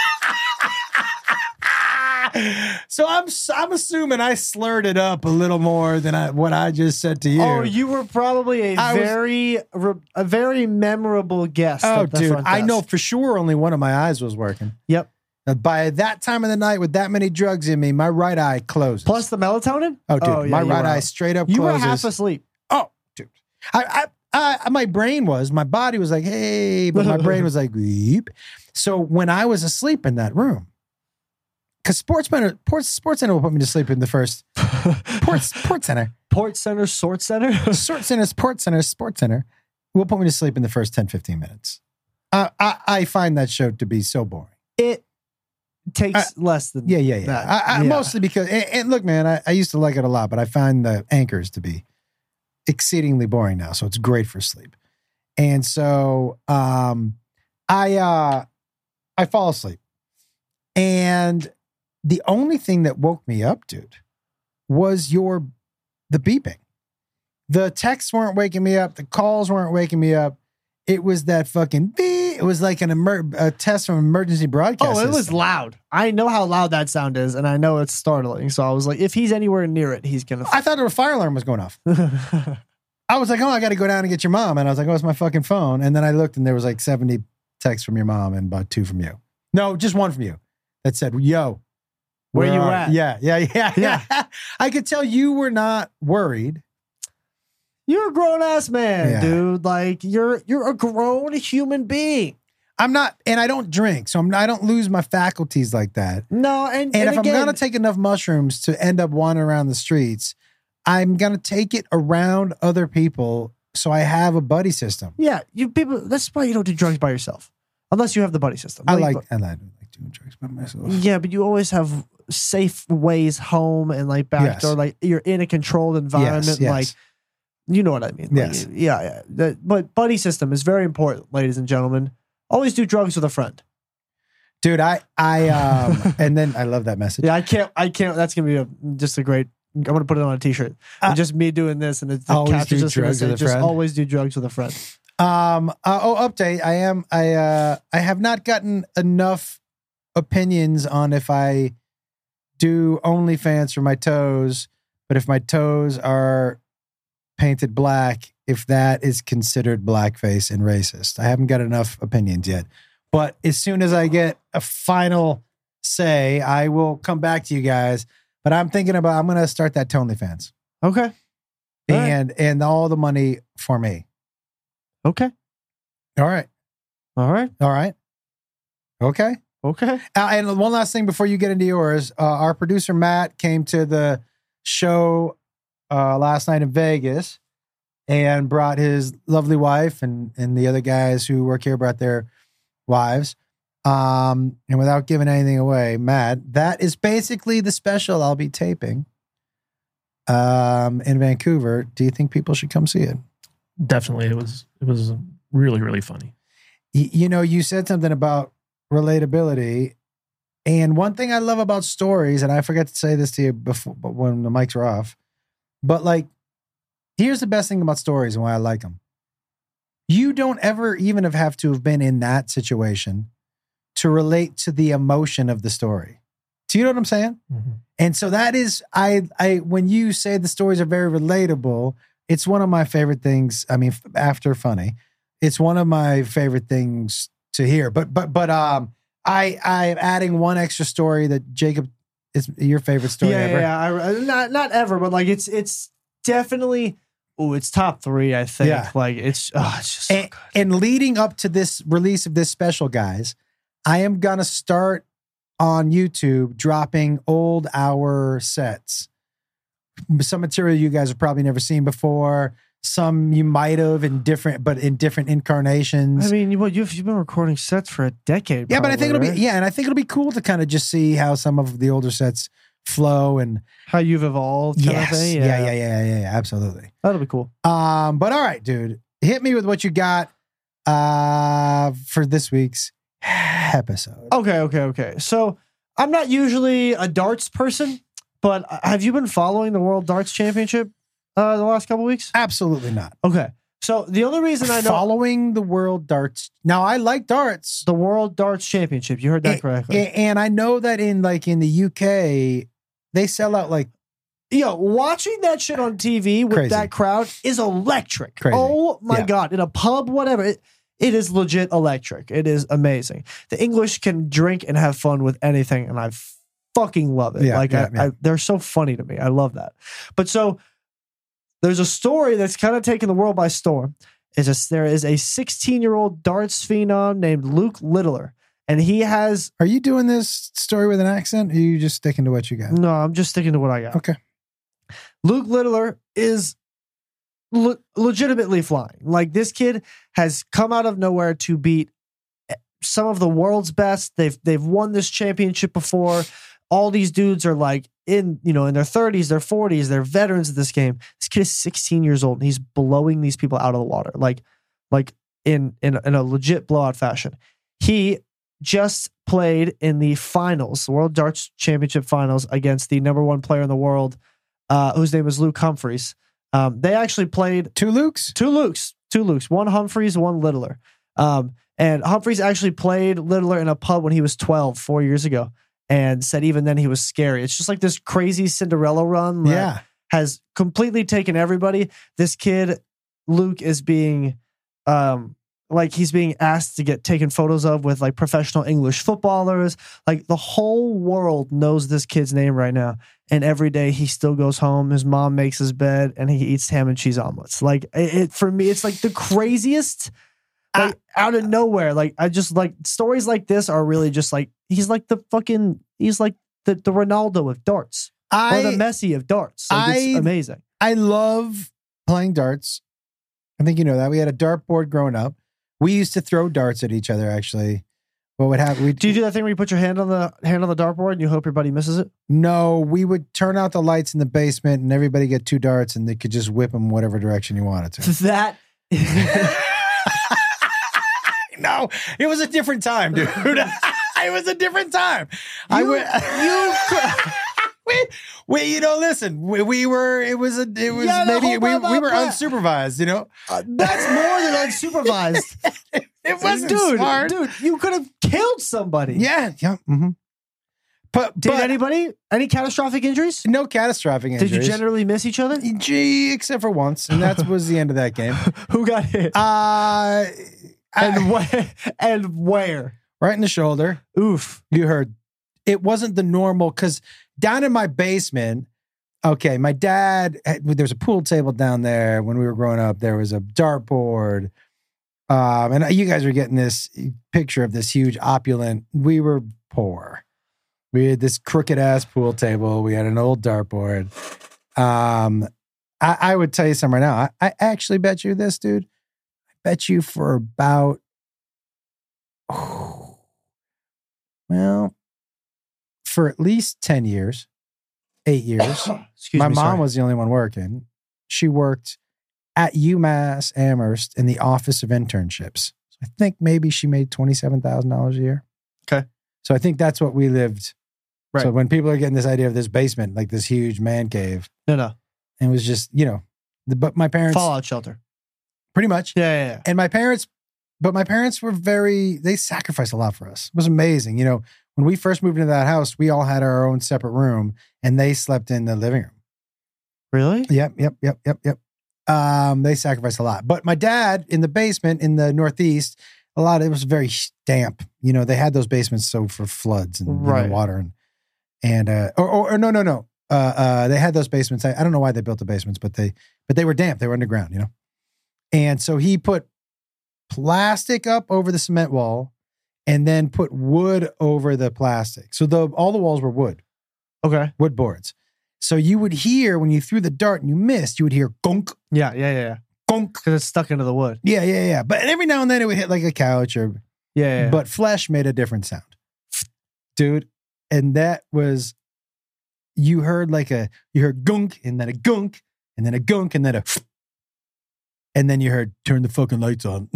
So I'm I'm assuming I slurred it up a little more than I, what I just said to you. Oh, you were probably a I was- very a very memorable guest. Oh, at the dude, front I know desk. for sure only one of my eyes was working. Yep. Uh, By that time of the night with that many drugs in me, my right eye closes. Plus the melatonin. oh, dude, oh, yeah, my you right were eye out. straight up You closes. were half asleep. Oh, dude. I, I, I, my brain was, my body was like, hey, but my brain was like, weep. So when I was asleep in that room, because Sports Center, Sports, Sports Center will put me to sleep in the first, Port, Port Center, Port Center, Sort Center. Sports Center, Sports Center, Sports Center will put me to sleep in the first ten, fifteen minutes. Uh, I, I find that show to be so boring. It takes less than Yeah, yeah, yeah. that. I, I, Yeah. Mostly because, and, and look, man, I, I used to like it a lot, but I find the anchors to be exceedingly boring now. So it's great for sleep. And so um, I uh, I fall asleep. And the only thing that woke me up, dude, was your the beeping. The texts weren't waking me up. The calls weren't waking me up. It was that fucking beep. It was like an emer- a test from emergency broadcast. Oh, it was system. loud. I know how loud that sound is, and I know it's startling. So I was like, if he's anywhere near it, he's gonna. I thought a fire alarm was going off. I was like, oh, I got to go down and get your mom. And I was like, oh, it's my fucking phone. And then I looked and there was like seventy texts from your mom and about two from you. No, just one from you that said, yo, Where you are-" at? Yeah, yeah, yeah. Yeah. I could tell you were not worried. You're a grown ass man, Yeah. dude. Like you're you're a grown human being. I'm not, and I don't drink. So I'm, I don't lose my faculties like that. No, and, And, and if again, I'm going to take enough mushrooms to end up wandering around the streets, I'm going to take it around other people so I have a buddy system. yeah, you people. That's why you don't do drugs by yourself, unless you have the buddy system. I like, I like, like doing drugs by myself. Yeah, but you always have safe ways home and like back Yes. door. Like you're in a controlled environment. Yes, yes. Like you know what I mean. Like, Yes. yeah, yeah. The- but buddy system is very important, ladies and gentlemen. Always do drugs with a friend. Dude, I, I, um, and then I love that message. Yeah, I can't. I can't. That's gonna be a, just a great. I'm gonna put it on a T-shirt. Uh, And just me doing this, and it's the always caption do just gonna drugs say, with a just friend. always do drugs with a friend. Um, uh, oh, update. I am, I, uh, I have not gotten enough opinions on if I do OnlyFans for my toes, but if my toes are painted black, if that is considered blackface and racist. I haven't got enough opinions yet, but as soon as I get a final say, I will come back to you guys. But I'm thinking about, I'm going to start that to OnlyFans. Okay. All right. and and all the money for me. Okay. All right, All right. all right, okay. Okay. Uh, and one last thing before you get into yours, uh, our producer Matt came to the show uh, last night in Vegas and brought his lovely wife, and and the other guys who work here brought their wives. Um, and without giving anything away, Matt, that is basically the special I'll be taping um, in Vancouver. Do you think people should come see it? Definitely, it was it was really really funny. Y- you know, you said something about relatability, and one thing I love about stories, and I forgot to say this to you before, but when the mics were off, but like, here's the best thing about stories and why I like them. You don't ever even have to have been in that situation to relate to the emotion of the story. Do you know what I'm saying? Mm-hmm. And so that is, I, I, when you say the stories are very relatable, it's one of my favorite things. I mean, after funny, it's one of my favorite things to hear. But, but, but, um, I, I'm adding one extra story that Jacob is your favorite story yeah, ever. Yeah, I, not not ever, but like it's it's definitely. Oh, it's top three. I think. Yeah. Like it's. Oh, it's just so And, good. and leading up to this release of this special, guys, I am going to start on YouTube dropping old hour sets. Some material you guys have probably never seen before. Some you might have in different, but in different incarnations. I mean, you, what, you've you've been recording sets for a decade. yeah, but I think it'll probably, be, right? yeah, and I think it'll be cool to kind of just see how some of the older sets flow and How you've evolved. Kind yes, of thing. yeah, yeah, yeah, yeah, yeah, absolutely. That'll be cool. Um, but all right, dude, hit me with what you got uh for this week's episode. Okay, okay, okay. So I'm not usually a darts person, but have you been following the World Darts Championship uh, the last couple weeks? Absolutely not. Okay. So the only reason I know Following the world darts. Now I like darts, the World Darts Championship, you heard that A- correctly. a- and I know that in like in the U K, they sell out like Yo, watching that shit on T V with Crazy. that crowd is electric. Crazy. Oh my Yeah. God. In a pub, whatever. It, it is legit electric. It is amazing. The English can drink and have fun with anything, and I fucking love it. Yeah, like, yeah, I, yeah. I, they're so funny to me. I love that. But so there's a story that's kind of taken the world by storm. Is a, there is a sixteen-year-old darts phenom named Luke Littler, and he has. Are you doing this story with an accent? Or are you just sticking to what you got? No, I'm just sticking to what I got. Okay. Luke Littler is le- legitimately flying. Like, this kid has come out of nowhere to beat some of the world's best. They've they've won this championship before. All these dudes are like in, you know, in their thirties, their forties, they're veterans of this game. This kid is sixteen years old and he's blowing these people out of the water. Like, like in in, in a legit blowout fashion. He just played in the finals, the World Darts Championship finals, against the number one player in the world, uh, whose name is Luke Humphreys. Um, they actually played Two Lukes? two Lukes, two Lukes, one Humphreys, one Littler. Um, and Humphreys actually played Littler in a pub when he was twelve, four years ago, and said even then he was scary. It's just like this crazy Cinderella run that Yeah. has completely taken everybody. This kid, Luke, is being, um, like he's being asked to get taken photos of with like professional English footballers. Like the whole world knows this kid's name right now. And every day he still goes home. His mom makes his bed and he eats ham and cheese omelets. Like it, it for me, it's like the craziest, like out of nowhere. Like I just like stories like this are really just like, he's like the fucking, he's like the, the Ronaldo of darts or the I Messi of darts. Like, I- it's amazing. I love playing darts. I think you know that. We had a dartboard growing up. We used to throw darts at each other, actually. What would happen? We Do you do that thing where you put your hand on the hand on the dartboard and you hope your buddy misses it? No, we would turn out the lights in the basement and everybody get two darts and they could just whip them whatever direction you wanted to. That No, it was a different time, dude. It was a different time. I You- would, we, we, you know, listen, we, we were, it was a, it was Yeah, no, maybe, hold we, on, we were but- unsupervised, you know? uh, that's more than unsupervised. It wasn't dude, smart. dude, you could have killed somebody. Yeah, yeah. Mm-hmm. But, Did but anity any catastrophic injuries? no catastrophic injuries. Did you generally miss each other? Gee, except for once, and that was the end of that game. Who got hit? Uh, and I- where? And where? right in the shoulder. Oof. You heard. It wasn't the normal, because down in my basement, Okay, my dad, had- there's a pool table down there. When we were growing up, there was a dartboard. Um, and you guys were getting this picture of this huge opulent. We were poor. We had this crooked ass pool table. We had an old dartboard. Um, I, I would tell you something right now. I, I actually bet you this, dude. I bet you for about, oh, well, for at least ten years, eight years. Excuse My me, mom sorry. was the only one working. She worked at UMass Amherst in the Office of Internships. So I think maybe she made twenty-seven thousand dollars a year. Okay. So I think that's what we lived. Right. So when people are getting this idea of this basement, like this huge man cave, No, no. it was just, you know, the, but my parents, Fallout shelter. pretty much. Yeah, yeah, yeah. And my parents, but my parents were very, they sacrificed a lot for us. It was amazing. You know, when we first moved into that house, we all had our own separate room and they slept in the living room. Really? Yep, yep, yep, yep, yep. Um, they sacrificed a lot. But my dad in the basement in the Northeast, a lot of it was very damp. You know, they had those basements so for floods and you know, Right. water and and uh or, or, or no, no, no. Uh uh they had those basements. I, I don't know why they built the basements, but they but they were damp. They were underground, you know. And so he put plastic up over the cement wall and then put wood over the plastic. So the all the walls were wood, Okay. wood boards. So you would hear when you threw the dart and you missed, you would hear gunk, Yeah, yeah, yeah, yeah. gunk. Because it's stuck into the wood. Yeah, yeah, yeah. But every now and then it would hit like a couch or, Yeah, yeah. yeah. but flesh made a different sound. Dude. And that was, you heard like a, you heard gunk and then a gunk and then a gunk and then a, and then you heard turn the fucking lights on.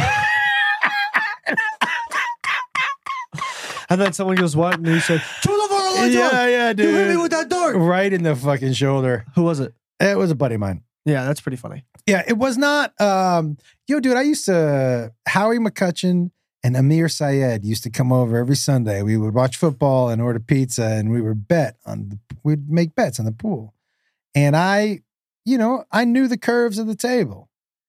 and then someone goes, what? And he said, turn the fucking lights on. yeah, yeah, You hit me dude. with that dart. Right in the fucking shoulder. Who was it? It was a buddy of mine. Yeah, that's pretty funny. Yeah, it was not. Um, yo, dude, I used to, Howie McCutcheon and Amir Syed used to come over every Sunday. We would watch football and order pizza, and we would bet on, the, we'd make bets on the pool. And I, you know, I knew the curves of the table.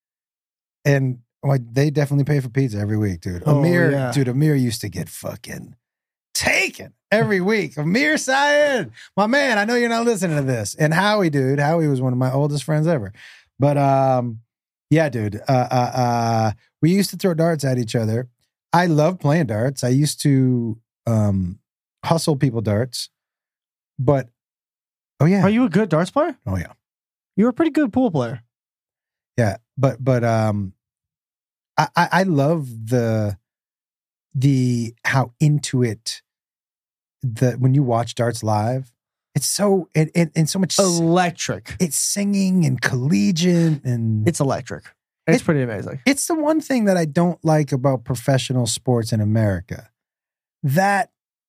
And well, they definitely pay for pizza every week, dude. Oh, Amir, yeah. dude, Amir used to get fucking taken every week. Amir Syed, my man, I know you're not listening to this. And Howie, dude, Howie was one of my oldest friends ever. But um, yeah, dude, uh, uh, uh, we used to throw darts at each other. I love playing darts. I used to um, hustle people darts. But oh yeah, Are you a good darts player? oh yeah, You're a pretty good pool player. yeah. But but um, I I, I love the the how into it the when you watch darts live. It's so and and, and so much. Electric. It's singing and collegiate and It's electric. It's It- pretty amazing. it's the one thing that I don't like about professional sports in America. That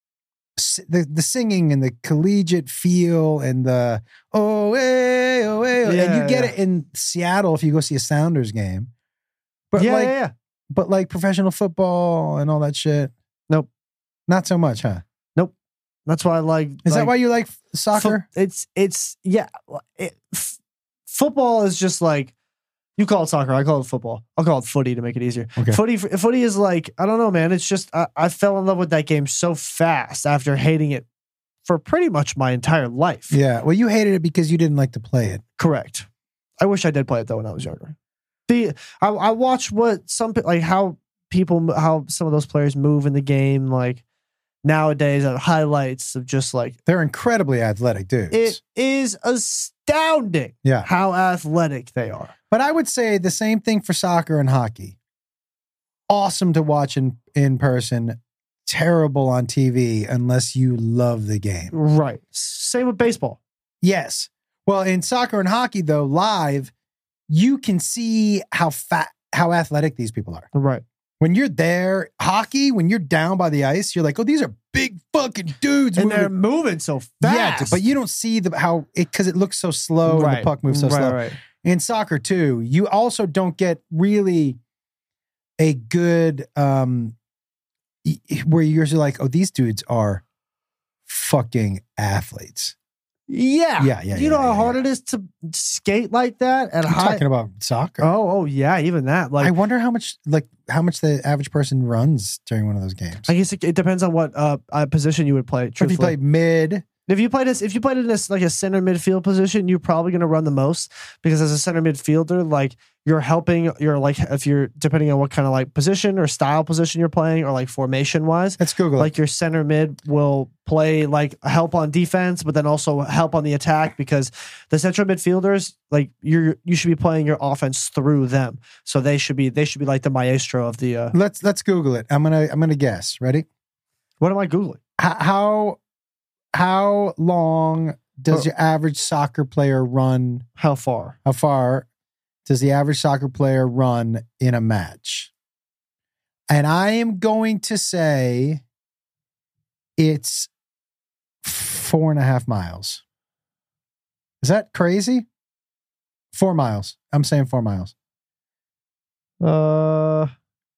s- the the singing and the collegiate feel and the oh hey oh hey oh, and Yeah, you get yeah. it in Seattle if you go see a Sounders game. But yeah, like yeah, yeah. but like professional football and all that shit. Nope. Not so much, huh? That's why I like. Is that like, why you like soccer? fo- it's it's yeah. It, f- football is just like you call it soccer. I call it football. I'll call it footy to make it easier. Okay. Footy, footy is like I don't know, man. It's just I, I fell in love with that game so fast after hating it for pretty much my entire life. Yeah. Well, you hated it because you didn't like to play it. Correct. I wish I did play it though when I was younger. The I, I watched what some pe- like how people how some of those players move in the game like nowadays at highlights of just like They're incredibly athletic dudes. it is astounding yeah. how athletic they are. But I would say the same thing for soccer and hockey. Awesome to watch in, in person, terrible on T V unless you love the game. Right. Same with baseball. Yes. Well, in soccer and hockey, though, live, you can see how fat, how athletic these people are. Right. When you're there, hockey, when you're down by the ice, you're like, oh, these are big fucking dudes. And moving. they're moving so Yeah, fast. but you don't see the how it because it looks so slow and the puck moves so right, slow. Right. In soccer too, you also don't get really a good um y- where you're just like, oh, these dudes are fucking athletes. Yeah. Yeah, yeah, Do you yeah, know how yeah, hard yeah. it is to skate like that at I'm high? talking about soccer. Oh, oh yeah, even that. Like I wonder how much like how much the average person runs during one of those games. I guess it, it depends on what uh, uh position you would play. Or if you Truthfully. play mid, If you played this, if you played in this like a center midfield position, you're probably going to run the most because as a center midfielder, like you're helping, you're like if you're depending on what kind of like position or style position you're playing or like formation wise. Let's Google like it. your center mid will play like help on defense, but then also help on the attack because the central midfielders like you're you should be playing your offense through them, so they should be they should be like the maestro of the. Uh, Let's let's Google it. I'm gonna I'm gonna guess. Ready? what am I googling? How how, how long does Oh. your average soccer player run? How far? How far does the average soccer player run in a match? And I am going to say it's four and a half miles. Is that crazy? Four miles. I'm saying four miles. Uh,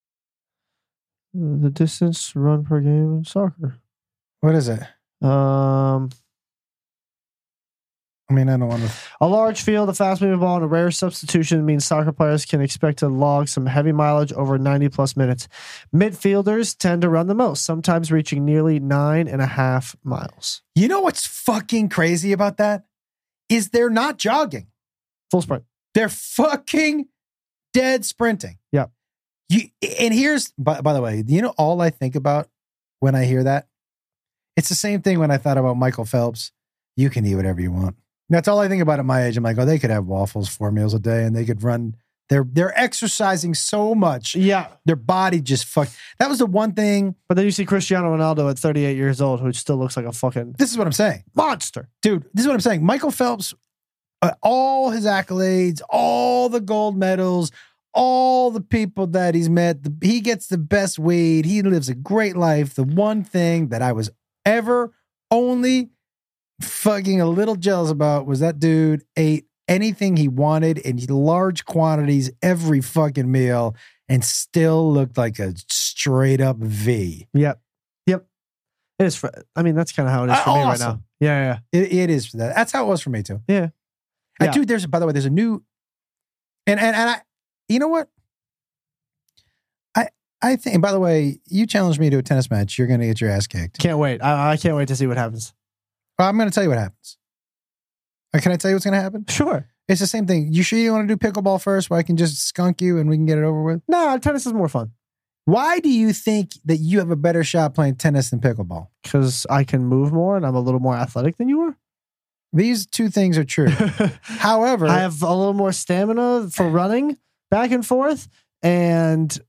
the distance run per game in soccer. What is it? Um, I mean, I don't want to. a large field, a fast moving ball, and a rare substitution means soccer players can expect to log some heavy mileage over ninety plus minutes. Midfielders tend to run the most, sometimes reaching nearly nine and a half miles. You know what's fucking crazy about that? Is they're not jogging. Full sprint. They're fucking dead sprinting. Yeah. You and here's by, by the way, you know all I think about when I hear that? It's the same thing when I thought about Michael Phelps. You can eat whatever you want. That's all I think about at my age. I'm like, oh, they could have waffles four meals a day and they could run. They're they're exercising so much. Yeah. Their body just fuck. That was the one thing. But then you see Cristiano Ronaldo at thirty-eight years old, who still looks like a fucking This is what I'm saying. monster. Dude, this is what I'm saying. Michael Phelps, uh, all his accolades, all the gold medals, all the people that he's met, the, he gets the best weed. He lives a great life. The one thing that I was ever only fucking a little jealous about was that dude ate anything he wanted in large quantities every fucking meal and still looked like a straight up V. Yep. Yep. It is for, I mean, that's kind of how it is for Uh, me right awesome. now. Yeah, yeah. It, it is for that. That's how it was for me too. Yeah. I Yeah. do. There's, by the way, there's a new, and and and I, you know what? I I think. And by the way, you challenged me to a tennis match. You're going to get your ass kicked. Can't wait. I, I can't wait to see what happens. Well, I'm going to tell you what happens. Uh, Can I tell you what's going to happen? Sure. It's the same thing. You sure you want to do pickleball first, where I can just skunk you and we can get it over with? No, tennis is more fun Why do you think that you have a better shot playing tennis than pickleball? because I can move more and I'm a little more athletic than you are. These two things are true. However, I have a little more stamina for running back and forth, and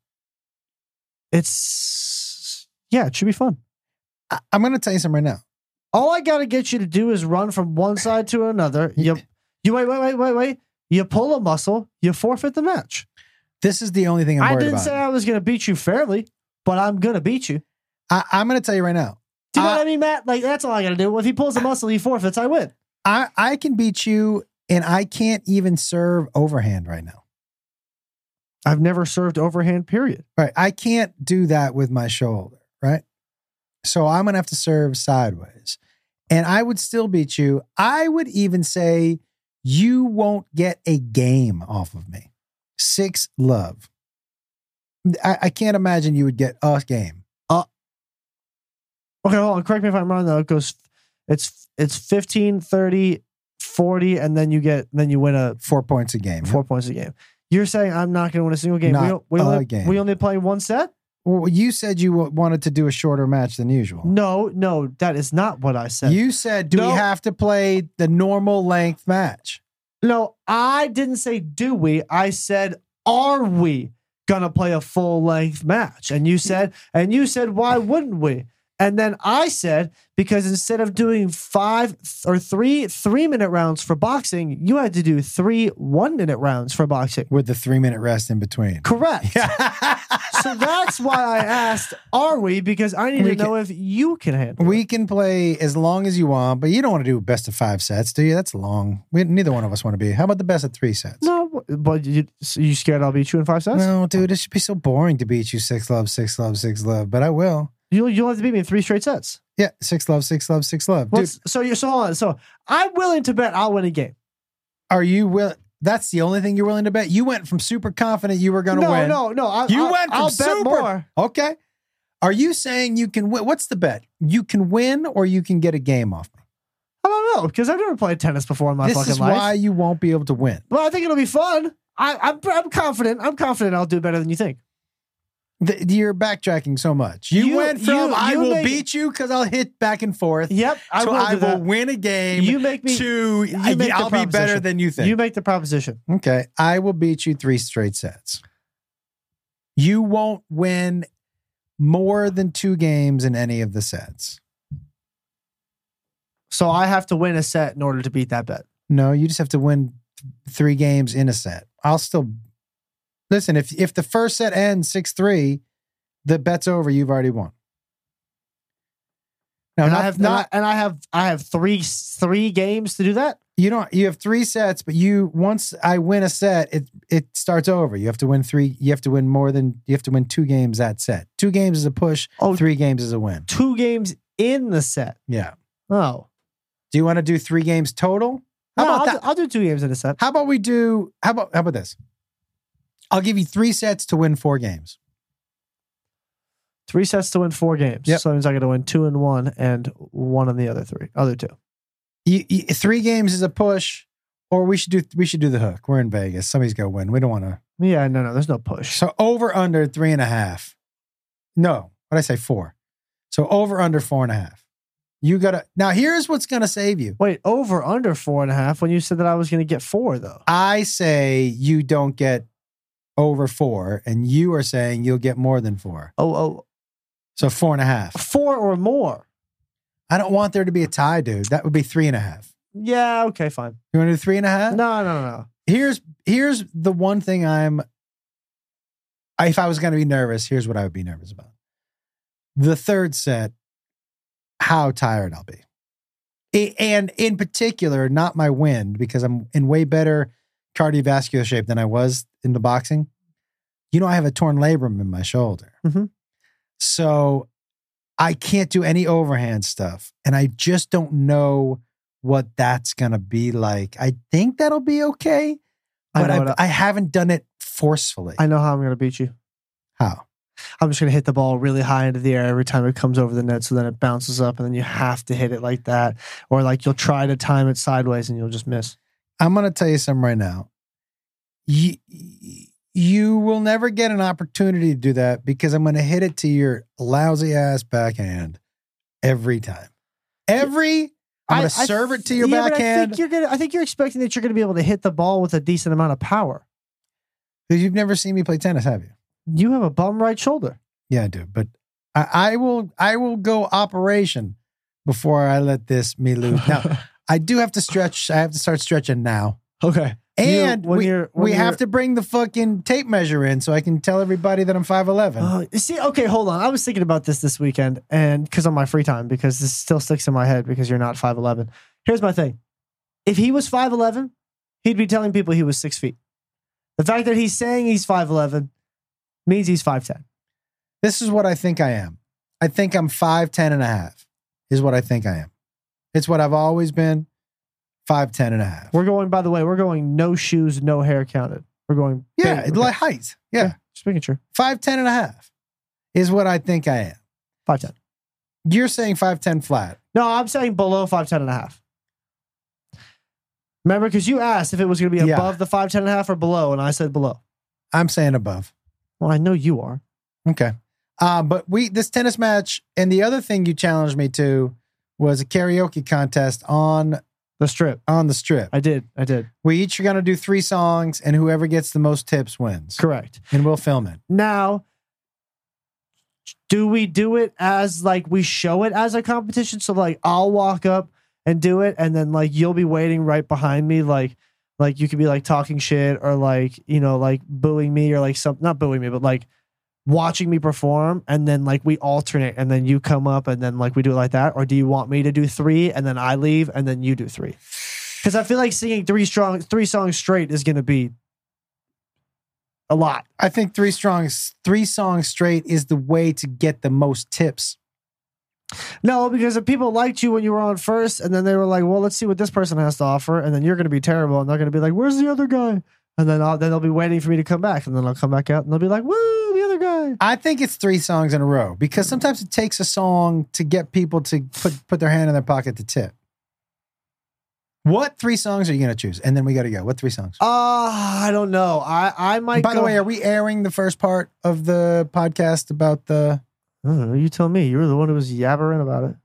it's yeah, it should be fun. I, I'm going to tell you something right now. All I got to get you to do is run from one side to another. You, you wait, wait, wait, wait, wait. You pull a muscle, you forfeit the match. This is the only thing I'm I worried didn't about. say I was going to beat you fairly, but I'm going to beat you. I, I'm going to tell you right now. Do you know I- what I mean, Matt? Like that's all I got to do. If he pulls a muscle, he forfeits. I win. I, I can beat you, and I can't even serve overhand right now. I've never served overhand. Period. Right. I can't do that with my shoulder. Right. So I'm going to have to serve sideways. And I would still beat you. I would even say you won't get a game off of me. Six love. I, I can't imagine you would get a game. Okay, hold on. Correct me if I'm wrong though. It goes it's it's fifteen, thirty, forty, and then you get then you win a Four points a game. four points a game. You're saying I'm not going to win a single game. Not we, o- we a only game. we only play one set? Well, you said you w- wanted to do a shorter match than usual. No, no, that is not what I said. You said, do No. we have to play the normal length match? No, I didn't say do we. I said are we going to play a full length match? And you said and you said why wouldn't we? And then I said, because instead of doing five or three three minute rounds for boxing, you had to do three one minute rounds for boxing. With the three minute rest in between. Correct. So that's why I asked, are we? Because I need We to know if you can handle We it. can play as long as you want, but you don't want to do best of five sets, do you? That's long. We, neither one of us want to be. How about the best of three sets? No, but you, so you scared I'll beat you in five sets? No, dude, it should be so boring to beat you six love, six love, six love, but I will. You'll, you'll have to beat me in three straight sets. Yeah, six love, six love, six love. Dude, What's, so you're so hold on. So I'm willing to bet I'll win a game. are you will? That's the only thing you're willing to bet? You went from super confident you were going to No, win. no, no. I, You I, went from I'll super. bet more. Okay. Are you saying you can win? What's the bet? You can win or you can get a game off me? I don't know because I've never played tennis before in my This fucking is life. why you won't be able to win. Well, I think it'll be fun. I, I'm, I'm confident. I'm confident I'll do better than you think. The, you're backtracking so much. You, You- went from you- I you will make- beat you because I'll hit back and forth. Yep, I so will I do will that. win a game. You make me. to you I, make the I'll be better proposition. than you think. You make the proposition. Okay, I will beat you three straight sets. You won't win more than two games in any of the sets. So I have to win a set in order to beat that bet. No, you just have to win th- three games in a set. I'll still listen. If if the first set ends six three, the bet's over. You've already won. No, and not, I have not and I have I have three three games to do that. you don't. You have three sets, but you once I win a set, it it starts over. You have to win three. You have to win more than you have to win two games that set. Two games is a push. Oh. Three games is a win. Two games in the set. Yeah. Oh, Do you want to do three games total? How no, about I'll, that? do, I'll do two games in a set. How about we do? How about how about this? I'll give you three sets to win four games. Three sets to win four games. Yep. So that means I got to win two and one and one on the other three, other two. You, you, three games is a push, or we should do we should do the hook. We're in Vegas. Somebody's got to win. We don't want to. Yeah, no, no, there's no push. So over under three and a half. No, what did I say? Four. So over under four and a half. You gotta now. Here's what's gonna save you. Wait, over under four and a half when you said that I was going to get four though. I say you don't get over four, and you are saying you'll get more than four. Oh, oh, So four and a half. four or more. I don't want there to be a tie, dude. That would be three and a half. Yeah, okay, fine. You want to do three and a half? No, no, no, no. Here's here's the one thing I'm. If I was going to be nervous, here's what I would be nervous about. The third set, how tired I'll be, A- and in particular, not my wind because I'm in way better cardiovascular shape than I was in the boxing. You know, I have a torn labrum in my shoulder, Mhm. so I can't do any overhand stuff, and I just don't know what that's going to be like. I think that'll be okay, I but know I, what I haven't done it forcefully. I know how I'm going to beat you. How? I'm just going to hit the ball really high into the air every time it comes over the net, so then it bounces up, and then you have to hit it like that, or like you'll try to time it sideways and you'll just miss. I'm going to tell you something right now. You, you will never get an opportunity to do that because I'm going to hit it to your lousy ass backhand every time. Every, I'm going to I- I serve it to your yeah, but I backhand think you're gonna. I think you're expecting that you're going to be able to hit the ball with a decent amount of power. because you've never seen me play tennis, have you? You have a bum right shoulder. Yeah, I do. But I, I will, I will go operation before I let this me lose. Now, I do have to stretch. I have to start stretching now. Okay. And You- when we, you're- when we have you're- to bring the fucking tape measure in so I can tell everybody that I'm five eleven. Uh, you see, okay, hold on. I was thinking about this this weekend, and because on my free time, because this still sticks in my head because you're not five eleven. Here's my thing: if he was five eleven, he'd be telling people he was six feet. The fact that he's saying he's five eleven means he's five ten. This is what I think I am. I think I'm five ten and a half is what I think I am. It's what I've always been, five ten and a half. We're going, by the way, we're going no shoes, no hair counted. We're going, Yeah, big- like height. Yeah, just making sure. five ten and a half is what I think I am. five ten. You're saying five ten flat. No, I'm saying below five ten and a half. Remember, because you asked if it was going to be Yeah. above the five ten and a half or below, and I said below. I'm saying above. Well, I know you are. Okay. Uh, but we this tennis match and the other thing you challenged me to was a karaoke contest on The strip. on the strip. I did. I did. We each are going to do three songs, and whoever gets the most tips wins. Correct. And we'll film it. Now, do we do it as like we show it as a competition? So like I'll walk up and do it, and then like you'll be waiting right behind me, like like you could be like talking shit or like you know like booing me or like some not booing me, but like watching me perform, and then like we alternate, and then you come up, and then like we do it like that, or do you want me to do three and then I leave and then you do three? Because I feel like singing three strong three songs straight is going to be a lot. I think three songs, three songs straight is the way to get the most tips. No, because if people liked you when you were on first, and then they were like, "Well, let's see what this person has to offer," and then you're going to be terrible, and they're going to be like, "Where's the other guy?" And then I'll, then they'll be waiting for me to come back, and then I'll come back out, and they'll be like, "Woo, the other guy!" I think it's three songs in a row because sometimes it takes a song to get people to put put their hand in their pocket to tip. What three songs are you going to choose? And then we got to go. What three songs? Uh, I don't know. I, I might By go, the way, are we airing the first part of the podcast about the... I don't know. You tell me. You were the one who was yabbering about it.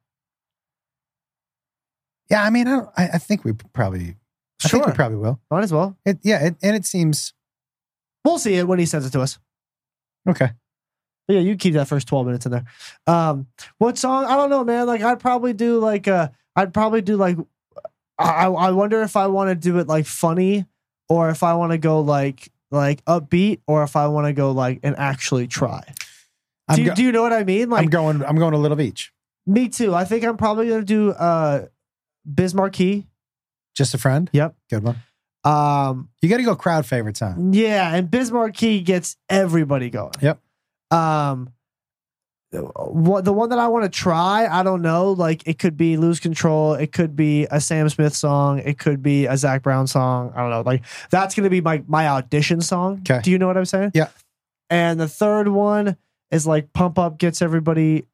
Yeah, I mean, I, don't, I, I think we probably... I think we Sure. probably will. Might as well. It, yeah, it, and it seems... We'll see it when he sends it to us. Okay. But yeah, you keep that first twelve minutes in there. Um, what song? I don't know, man. Like, I'd probably do like, uh, I'd probably do like, I, I wonder if I want to do it like funny or if I want to go like, like upbeat or if I want to go like and actually try. I'm Do you, go- do you know what I mean? I'm Like, going I'm going to Little Beach. me too. I think I'm probably going to do, uh, Biz Marquee. Just a friend? Yep. Good one. Um, You got to go crowd favorites, huh? yeah. And Biz Marquee gets everybody going. Yep. Um, what the one that I want to try, I don't know. Like it could be Lose Control, it could be a Sam Smith song, it could be a Zach Brown song. I don't know. Like that's gonna be my my audition song. 'Kay. Do you know what I'm saying? Yeah. And the third one is like Pump Up gets everybody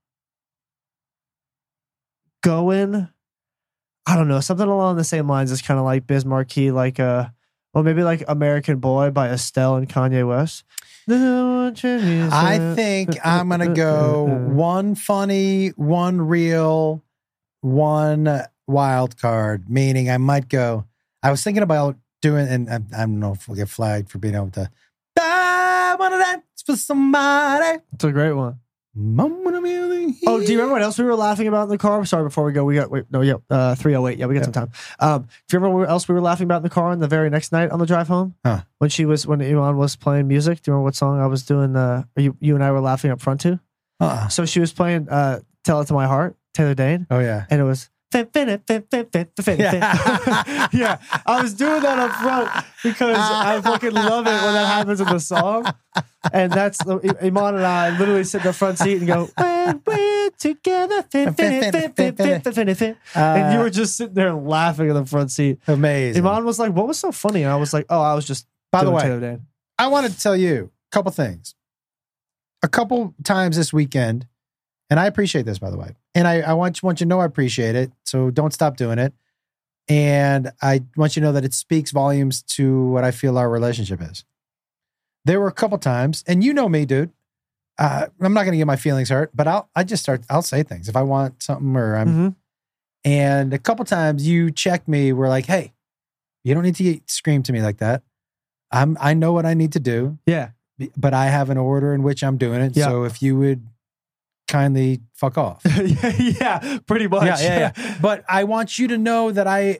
going. I don't know, something along the same lines as kind of like Biz Marquee, like uh, well maybe like American Boy by Estelle and Kanye West. I think I'm going to go one funny, one real, one wild card, meaning I might go. I was thinking about doing, and I, I don't know if we'll get flagged for being able to. I want to dance for somebody. It's a great one. Moment of healing. Oh, do you remember what else we were laughing about in the car? Sorry, before we go, we got wait, no, yeah, uh, three oh eight. Yeah, we got Yeah. some time. Um, do you remember what else we were laughing about in the car on the very next night on the drive home? Huh. When she was when Iman was playing music. Do you remember what song I was doing? Uh, you you and I were laughing up front to. Uh-uh. So she was playing uh, "Tell It to My Heart," Taylor Dane, Oh yeah. and it was. Fin, fin, fin, fin, fin, fin, fin. Yeah, I was doing that up front because I fucking love it when that happens in the song. And that's the, Iman and I literally sit in the front seat and go, when we're together, fin, fin, fin, fin, fin, fin, fin, fin. And you were just sitting there laughing in the front seat. Amazing. Iman was like, what was so funny? And I was like, oh, I was just By the doing way, Taylor Dane. I wanted to tell you a couple things. A couple times this weekend, and I appreciate this, by the way. And I, I want, want you to know I appreciate it. So don't stop doing it. And I want you to know that it speaks volumes to what I feel our relationship is. There were a couple times, and you know me, dude. Uh, I'm not going to get my feelings hurt, but I'll I just start. I'll say things if I want something or I'm. Mm-hmm. And a couple times you check me. We're like, hey, you don't need to scream to me like that. I'm. I know what I need to do. Yeah. But I have an order in which I'm doing it. Yeah. So if you would kindly fuck off. Yeah, pretty much. Yeah, yeah, yeah. But I want you to know that I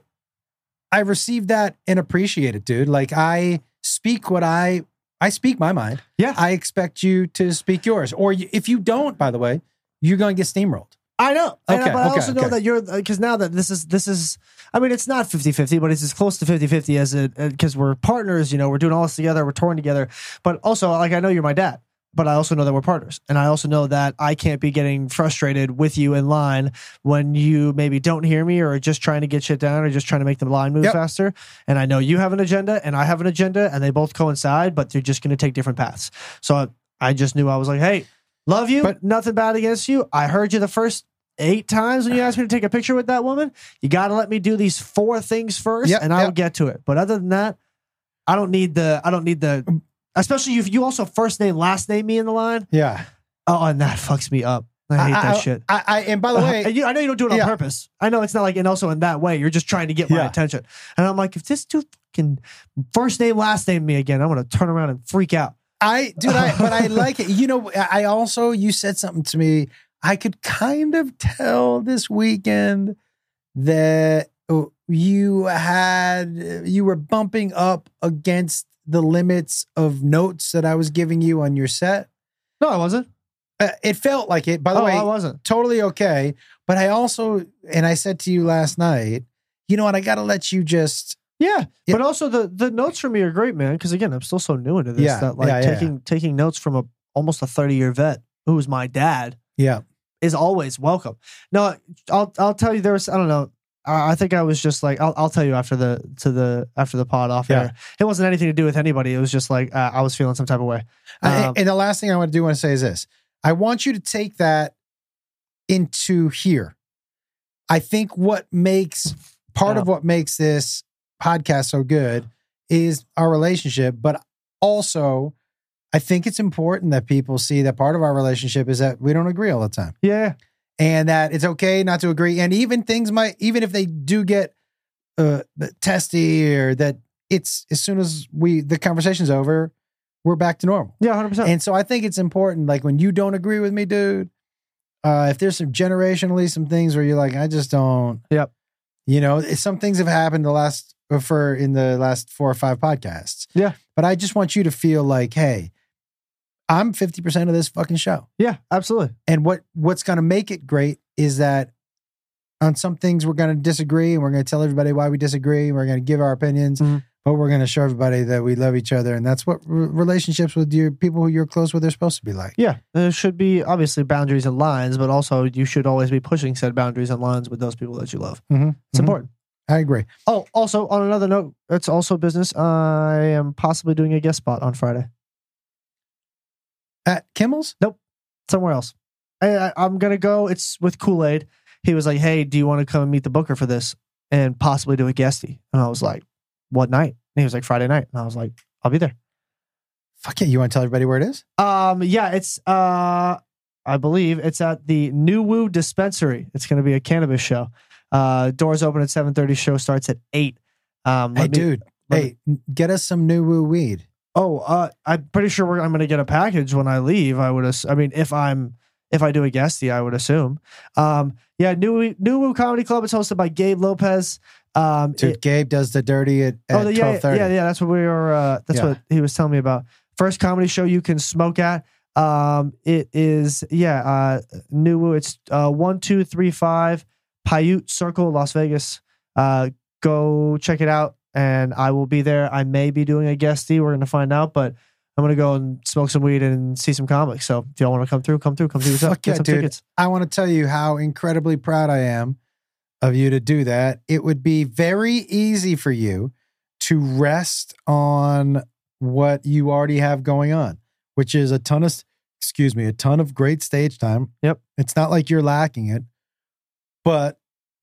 I received that and appreciate it, dude. Like I speak what I I speak my mind. Yeah. I expect you to speak yours. Or you, if you don't, by the way, you're going to get steamrolled. I know. And, Okay, but I okay, also know okay. that you're, because now that this is, this is, I mean, it's not fifty-fifty, but it's as close to fifty-fifty as it, because we're partners, you know, we're doing all this together, we're touring together. But also, like, I know you're my dad, but I also know that we're partners. And I also know that I can't be getting frustrated with you in line when you maybe don't hear me or are just trying to get shit down or just trying to make the line move Yep. faster. And I know you have an agenda and I have an agenda and they both coincide, but they're just going to take different paths. So I, I just knew I was like, hey, love you, But- nothing bad against you. I heard you the first eight times when you asked me to take a picture with that woman. You got to let me do these four things first, Yep, and I'll yep. get to it. But other than that, I don't need the. I don't need the. Especially if you also first name, last name me in the line. Yeah. Oh, and that fucks me up. I hate that I, shit. I, I, and by the Uh, way, and you, I know you don't do it on yeah. purpose. I know it's not like, and also in that way, you're just trying to get my Yeah. attention. And I'm like, if this dude can first name, last name me again, I'm going to turn around and freak out. I, dude, I, but I like it. You know, I also, you said something to me. I could kind of tell this weekend that you had, you were bumping up against the limits of notes that I was giving you on your set. No, I wasn't. Uh, it felt like it, by the Oh, way, I wasn't. totally okay. But I also, and I said to you last night, you know what? I got to let you just, Yeah, Yeah. but also the the notes for me are great, man. Because again, I'm still so new into this Yeah, that like yeah, yeah. taking taking notes from a almost a thirty year vet who's my dad yeah. is always welcome. No, I'll I'll tell you. There was I don't know. I I think I was just like I'll I'll tell you after the to the after the pod off Yeah. air. It wasn't anything to do with anybody. It was just like uh, I was feeling some type of way. I- Um, and the last thing I want to do want to say is this. I want you to take that into here. I think what makes part Yeah. of what makes this podcast so good is our relationship, but also I think it's important that people see that part of our relationship is that we don't agree all the time. Yeah. And that it's okay not to agree. And even things might, even if they do get uh, testy, or that it's as soon as we the conversation's over, we're back to normal. Yeah, one hundred percent. And so I think it's important, like when you don't agree with me, dude, uh, if there's some generationally some things where you're like, I just don't. Yep. You know, some things have happened the last for in the last four or five podcasts. Yeah. But I just want you to feel like, hey, I'm fifty percent of this fucking show. Yeah, absolutely. And what what's going to make it great is that on some things we're going to disagree, and we're going to tell everybody why we disagree. And we're going to give our opinions, mm-hmm. but we're going to show everybody that we love each other. And that's what r- relationships with your people who you're close with are supposed to be like. Yeah, there should be obviously boundaries and lines, but also you should always be pushing said boundaries and lines with those people that you love. Mm-hmm. It's mm-hmm. important. I agree. Oh, also on another note, it's also business. I am possibly doing a guest spot on Friday. At Kimmel's? Somewhere else. I, I, I'm going to go. It's with Kool-Aid. He was like, hey, do you want to come and meet the booker for this and possibly do a guestie? And I was like, what night? And he was like, Friday night. And I was like, I'll be there. Fuck yeah. You want to tell everybody where it is? Um, yeah, it's, uh, I believe it's at the New Woo Dispensary. It's going to be a cannabis show. Uh, doors open at seven thirty. Show starts at eight. Um, Hey, let me- dude. let Hey, get us some New Woo weed. Oh, uh, I'm pretty sure we're, I'm going to get a package when I leave. I would, ass- I mean, if I'm, if I do a guestie, I would assume. Um, yeah, New New Woo Comedy Club is hosted by Gabe Lopez. Um, Dude, it- Gabe does the dirty at, oh, at the- yeah, twelve thirty. yeah, yeah. That's what we were. Uh, that's Yeah. what he was telling me about. First comedy show you can smoke at. Um, it is yeah. Uh, New Woo. It's uh one two three five Paiute Circle, Las Vegas. Uh, go check it out, and I will be there. I may be doing a guestie. We're gonna find out, but I'm gonna go and smoke some weed and see some comics. So if y'all want to come through, come through. Come see what's up. Fuck Get yeah, some dude. tickets. I want to tell you how incredibly proud I am of you to do that. It would be very easy for you to rest on what you already have going on, which is a ton of, excuse me, a ton of great stage time. Yep. It's not like you're lacking it, but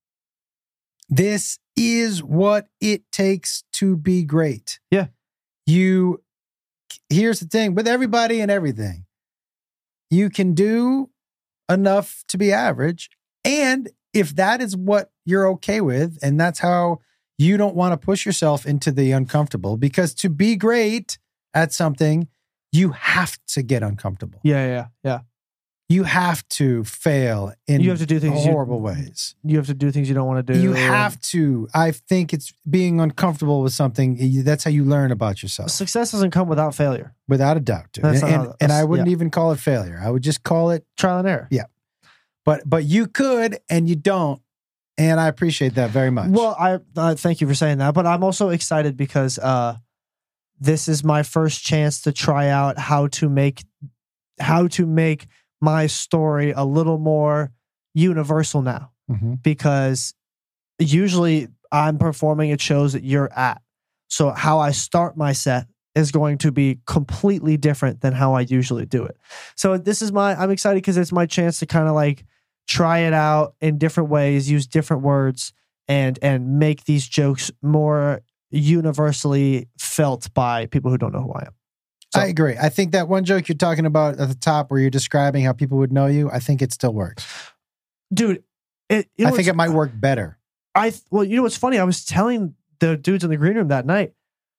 this is what it takes to be great. Yeah. You, here's the thing with everybody and everything. You can do enough to be average. And if that is what you're okay with, and that's how you don't want to push yourself into the uncomfortable, because to be great at something, you have to get uncomfortable. Yeah, yeah, yeah. You have to fail in You have to do things you- horrible ways. You have to do things you don't want to do. You have to. I think it's being uncomfortable with something. you- That's how you learn about yourself, Success doesn't come without failure. without a doubt. Dude. That's And, not and, how- and I wouldn't yeah. even call it failure. I would just call it. Trial and error. But but you could, and you don't, and I appreciate that very much. Well, I uh, thank you for saying that, but I'm also excited because uh, this is my first chance to try out how to make how to make my story a little more universal now. Mhm. Because usually I'm performing at shows that you're at, so how I start my set is going to be completely different than how I usually do it. So this is my I'm excited because it's my chance to kind of like try it out in different ways, use different words, and and make these jokes more universally felt by people who don't know who I am. So- I agree. I think that one joke you're talking about at the top where you're describing how people would know you, I think it still works. Dude, it, you know I think what's- it might work better. I well, you know what's funny? I was telling the dudes in the green room that night,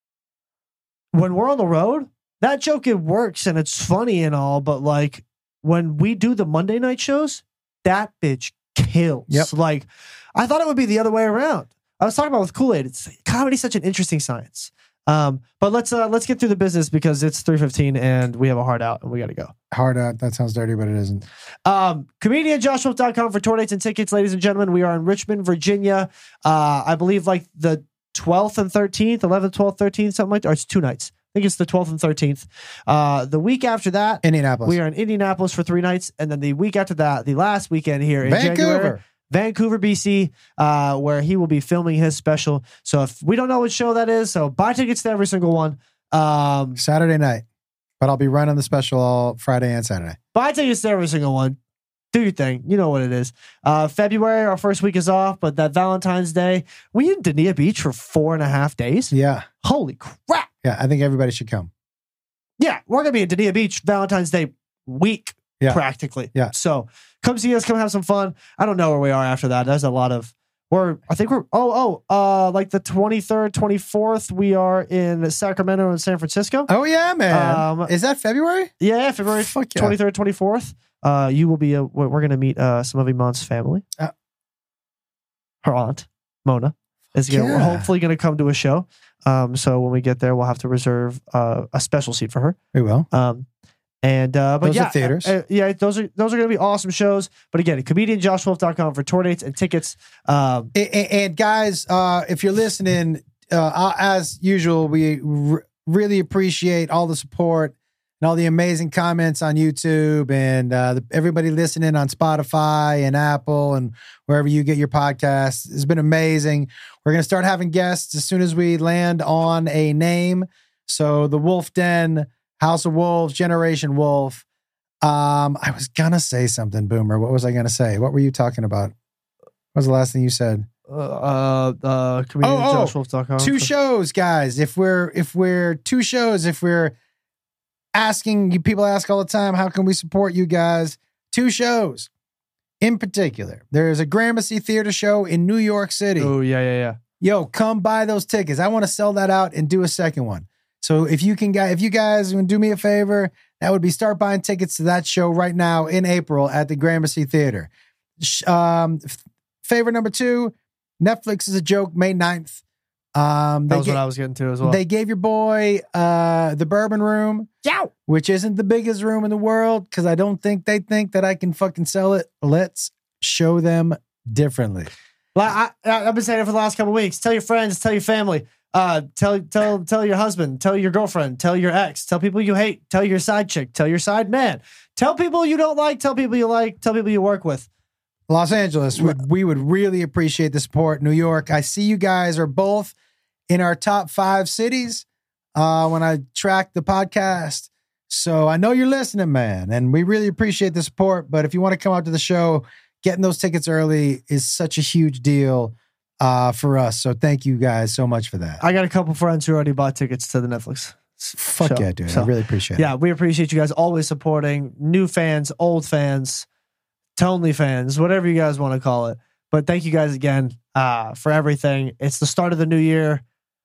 when we're on the road, that joke it works and it's funny and all, but like when we do the Monday night shows, that bitch kills. Yep. Like I thought it would be the other way around. I was talking about with Kool-Aid. It's comedy's such an interesting science. Um, but let's uh, let's get through the business because it's three fifteen and we have a hard out and we got to go. Hard out. That sounds dirty, but it isn't. Um, comedian josh wolf dot com for tour dates and tickets, ladies and gentlemen. We are in Richmond, Virginia. Uh, I believe like the twelfth and thirteenth, eleventh, twelfth, thirteenth, something like that. Or it's two nights. I think it's the twelfth and thirteenth. Uh, the week after that, Indianapolis. we are in Indianapolis for three nights. And then the week after that, the last weekend here in Vancouver. January, Vancouver, B C, uh, where he will be filming his special. So if we don't know what show that is, so buy tickets to every single one. Um, Saturday night. But I'll be running the special all Friday and Saturday. buy tickets to every single one. Do your thing. You know what it is. Uh, February, our first week is off, but that Valentine's Day, we in Dania Beach for four and a half days. Yeah. Holy crap. Yeah. I think everybody should come. Yeah. We're going to be in Dania Beach Valentine's Day week, Yeah. practically. Yeah. So come see us. Come have some fun. I don't know where we are after that. There's a lot of, we're, I think we're, oh, oh, uh, like the twenty-third, twenty-fourth, we are in Sacramento and San Francisco. Oh, yeah, man. Um, Is that February? Yeah. February Fuck yeah. twenty-third, twenty-fourth. Uh, you will be, a, we're going to meet uh, some of Iman's family. Uh, Her aunt, Mona, is gonna, yeah. we're hopefully going to come to a show. Um, so when we get there, we'll have to reserve uh, a special seat for her. We will. Um, and uh, but Those yeah, are theaters. uh, uh, yeah, those are those are going to be awesome shows. But again, comedian josh wolf dot com for tour dates and tickets. Um, And, and- and guys, uh, if you're listening, uh, as usual, we r- really appreciate all the support and all the amazing comments on YouTube and uh, the, everybody listening on Spotify and Apple and wherever you get your podcasts. It's been amazing. We're going to start having guests as soon as we land on a name. So the Wolf Den, House of Wolves, Generation Wolf. Um, I was going to say something, Boomer. What was I going to say? What were you talking about? What was the last thing you said? uh, uh, uh, comedian josh wolf dot com. Two shows, guys. If we're if we're two shows, if we're asking you, people ask all the time, how can we support you guys? Two shows in particular. There's a Gramercy Theater show in New York City. Oh yeah, yeah, yeah. Yo, come buy those tickets. I want to sell that out and do a second one. So if you can, if you guys can do me a favor, that would be start buying tickets to that show right now in April at the Gramercy Theater. Sh- Um, f- favor number two, Netflix is a Joke, May ninth. Um, That they was ga- what I was getting to as well. They gave your boy uh, the Bourbon Room, Yow! which isn't the biggest room in the world because I don't think they think that I can fucking sell it. Let's show them differently. Like, I, I, I've been saying it for the last couple of weeks. Tell your friends, tell your family, uh, tell tell tell your husband, tell your girlfriend, tell your ex, tell people you hate, tell your side chick, tell your side man, tell people you don't like, tell people you like, tell people you work with. Los Angeles, we, we would really appreciate the support. New York, I see you guys are both in our top five cities uh, when I track the podcast. So I know you're listening, man, and we really appreciate the support. But if you want to come out to the show, getting those tickets early is such a huge deal uh, for us. So thank you guys so much for that. I got a couple friends who already bought tickets to the Netflix. Fuck show. yeah, dude. So, I really appreciate it. yeah, we appreciate you guys always supporting new fans, old fans, Tonely fans, whatever you guys want to call it. But thank you guys again uh, for everything. It's the start of the new year.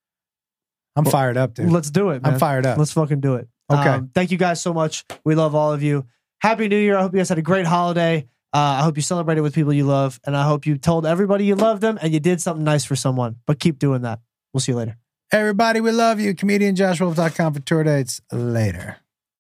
I'm fired up, dude. Let's do it, man. I'm fired up. Let's fucking do it. Okay. Um, thank you guys so much. We love all of you. Happy New Year. I hope you guys had a great holiday. Uh, I hope you celebrated with people you love. And I hope you told everybody you loved them and you did something nice for someone. But keep doing that. We'll see you later. Everybody, we love you. comedian josh wolf dot com for tour dates. Later.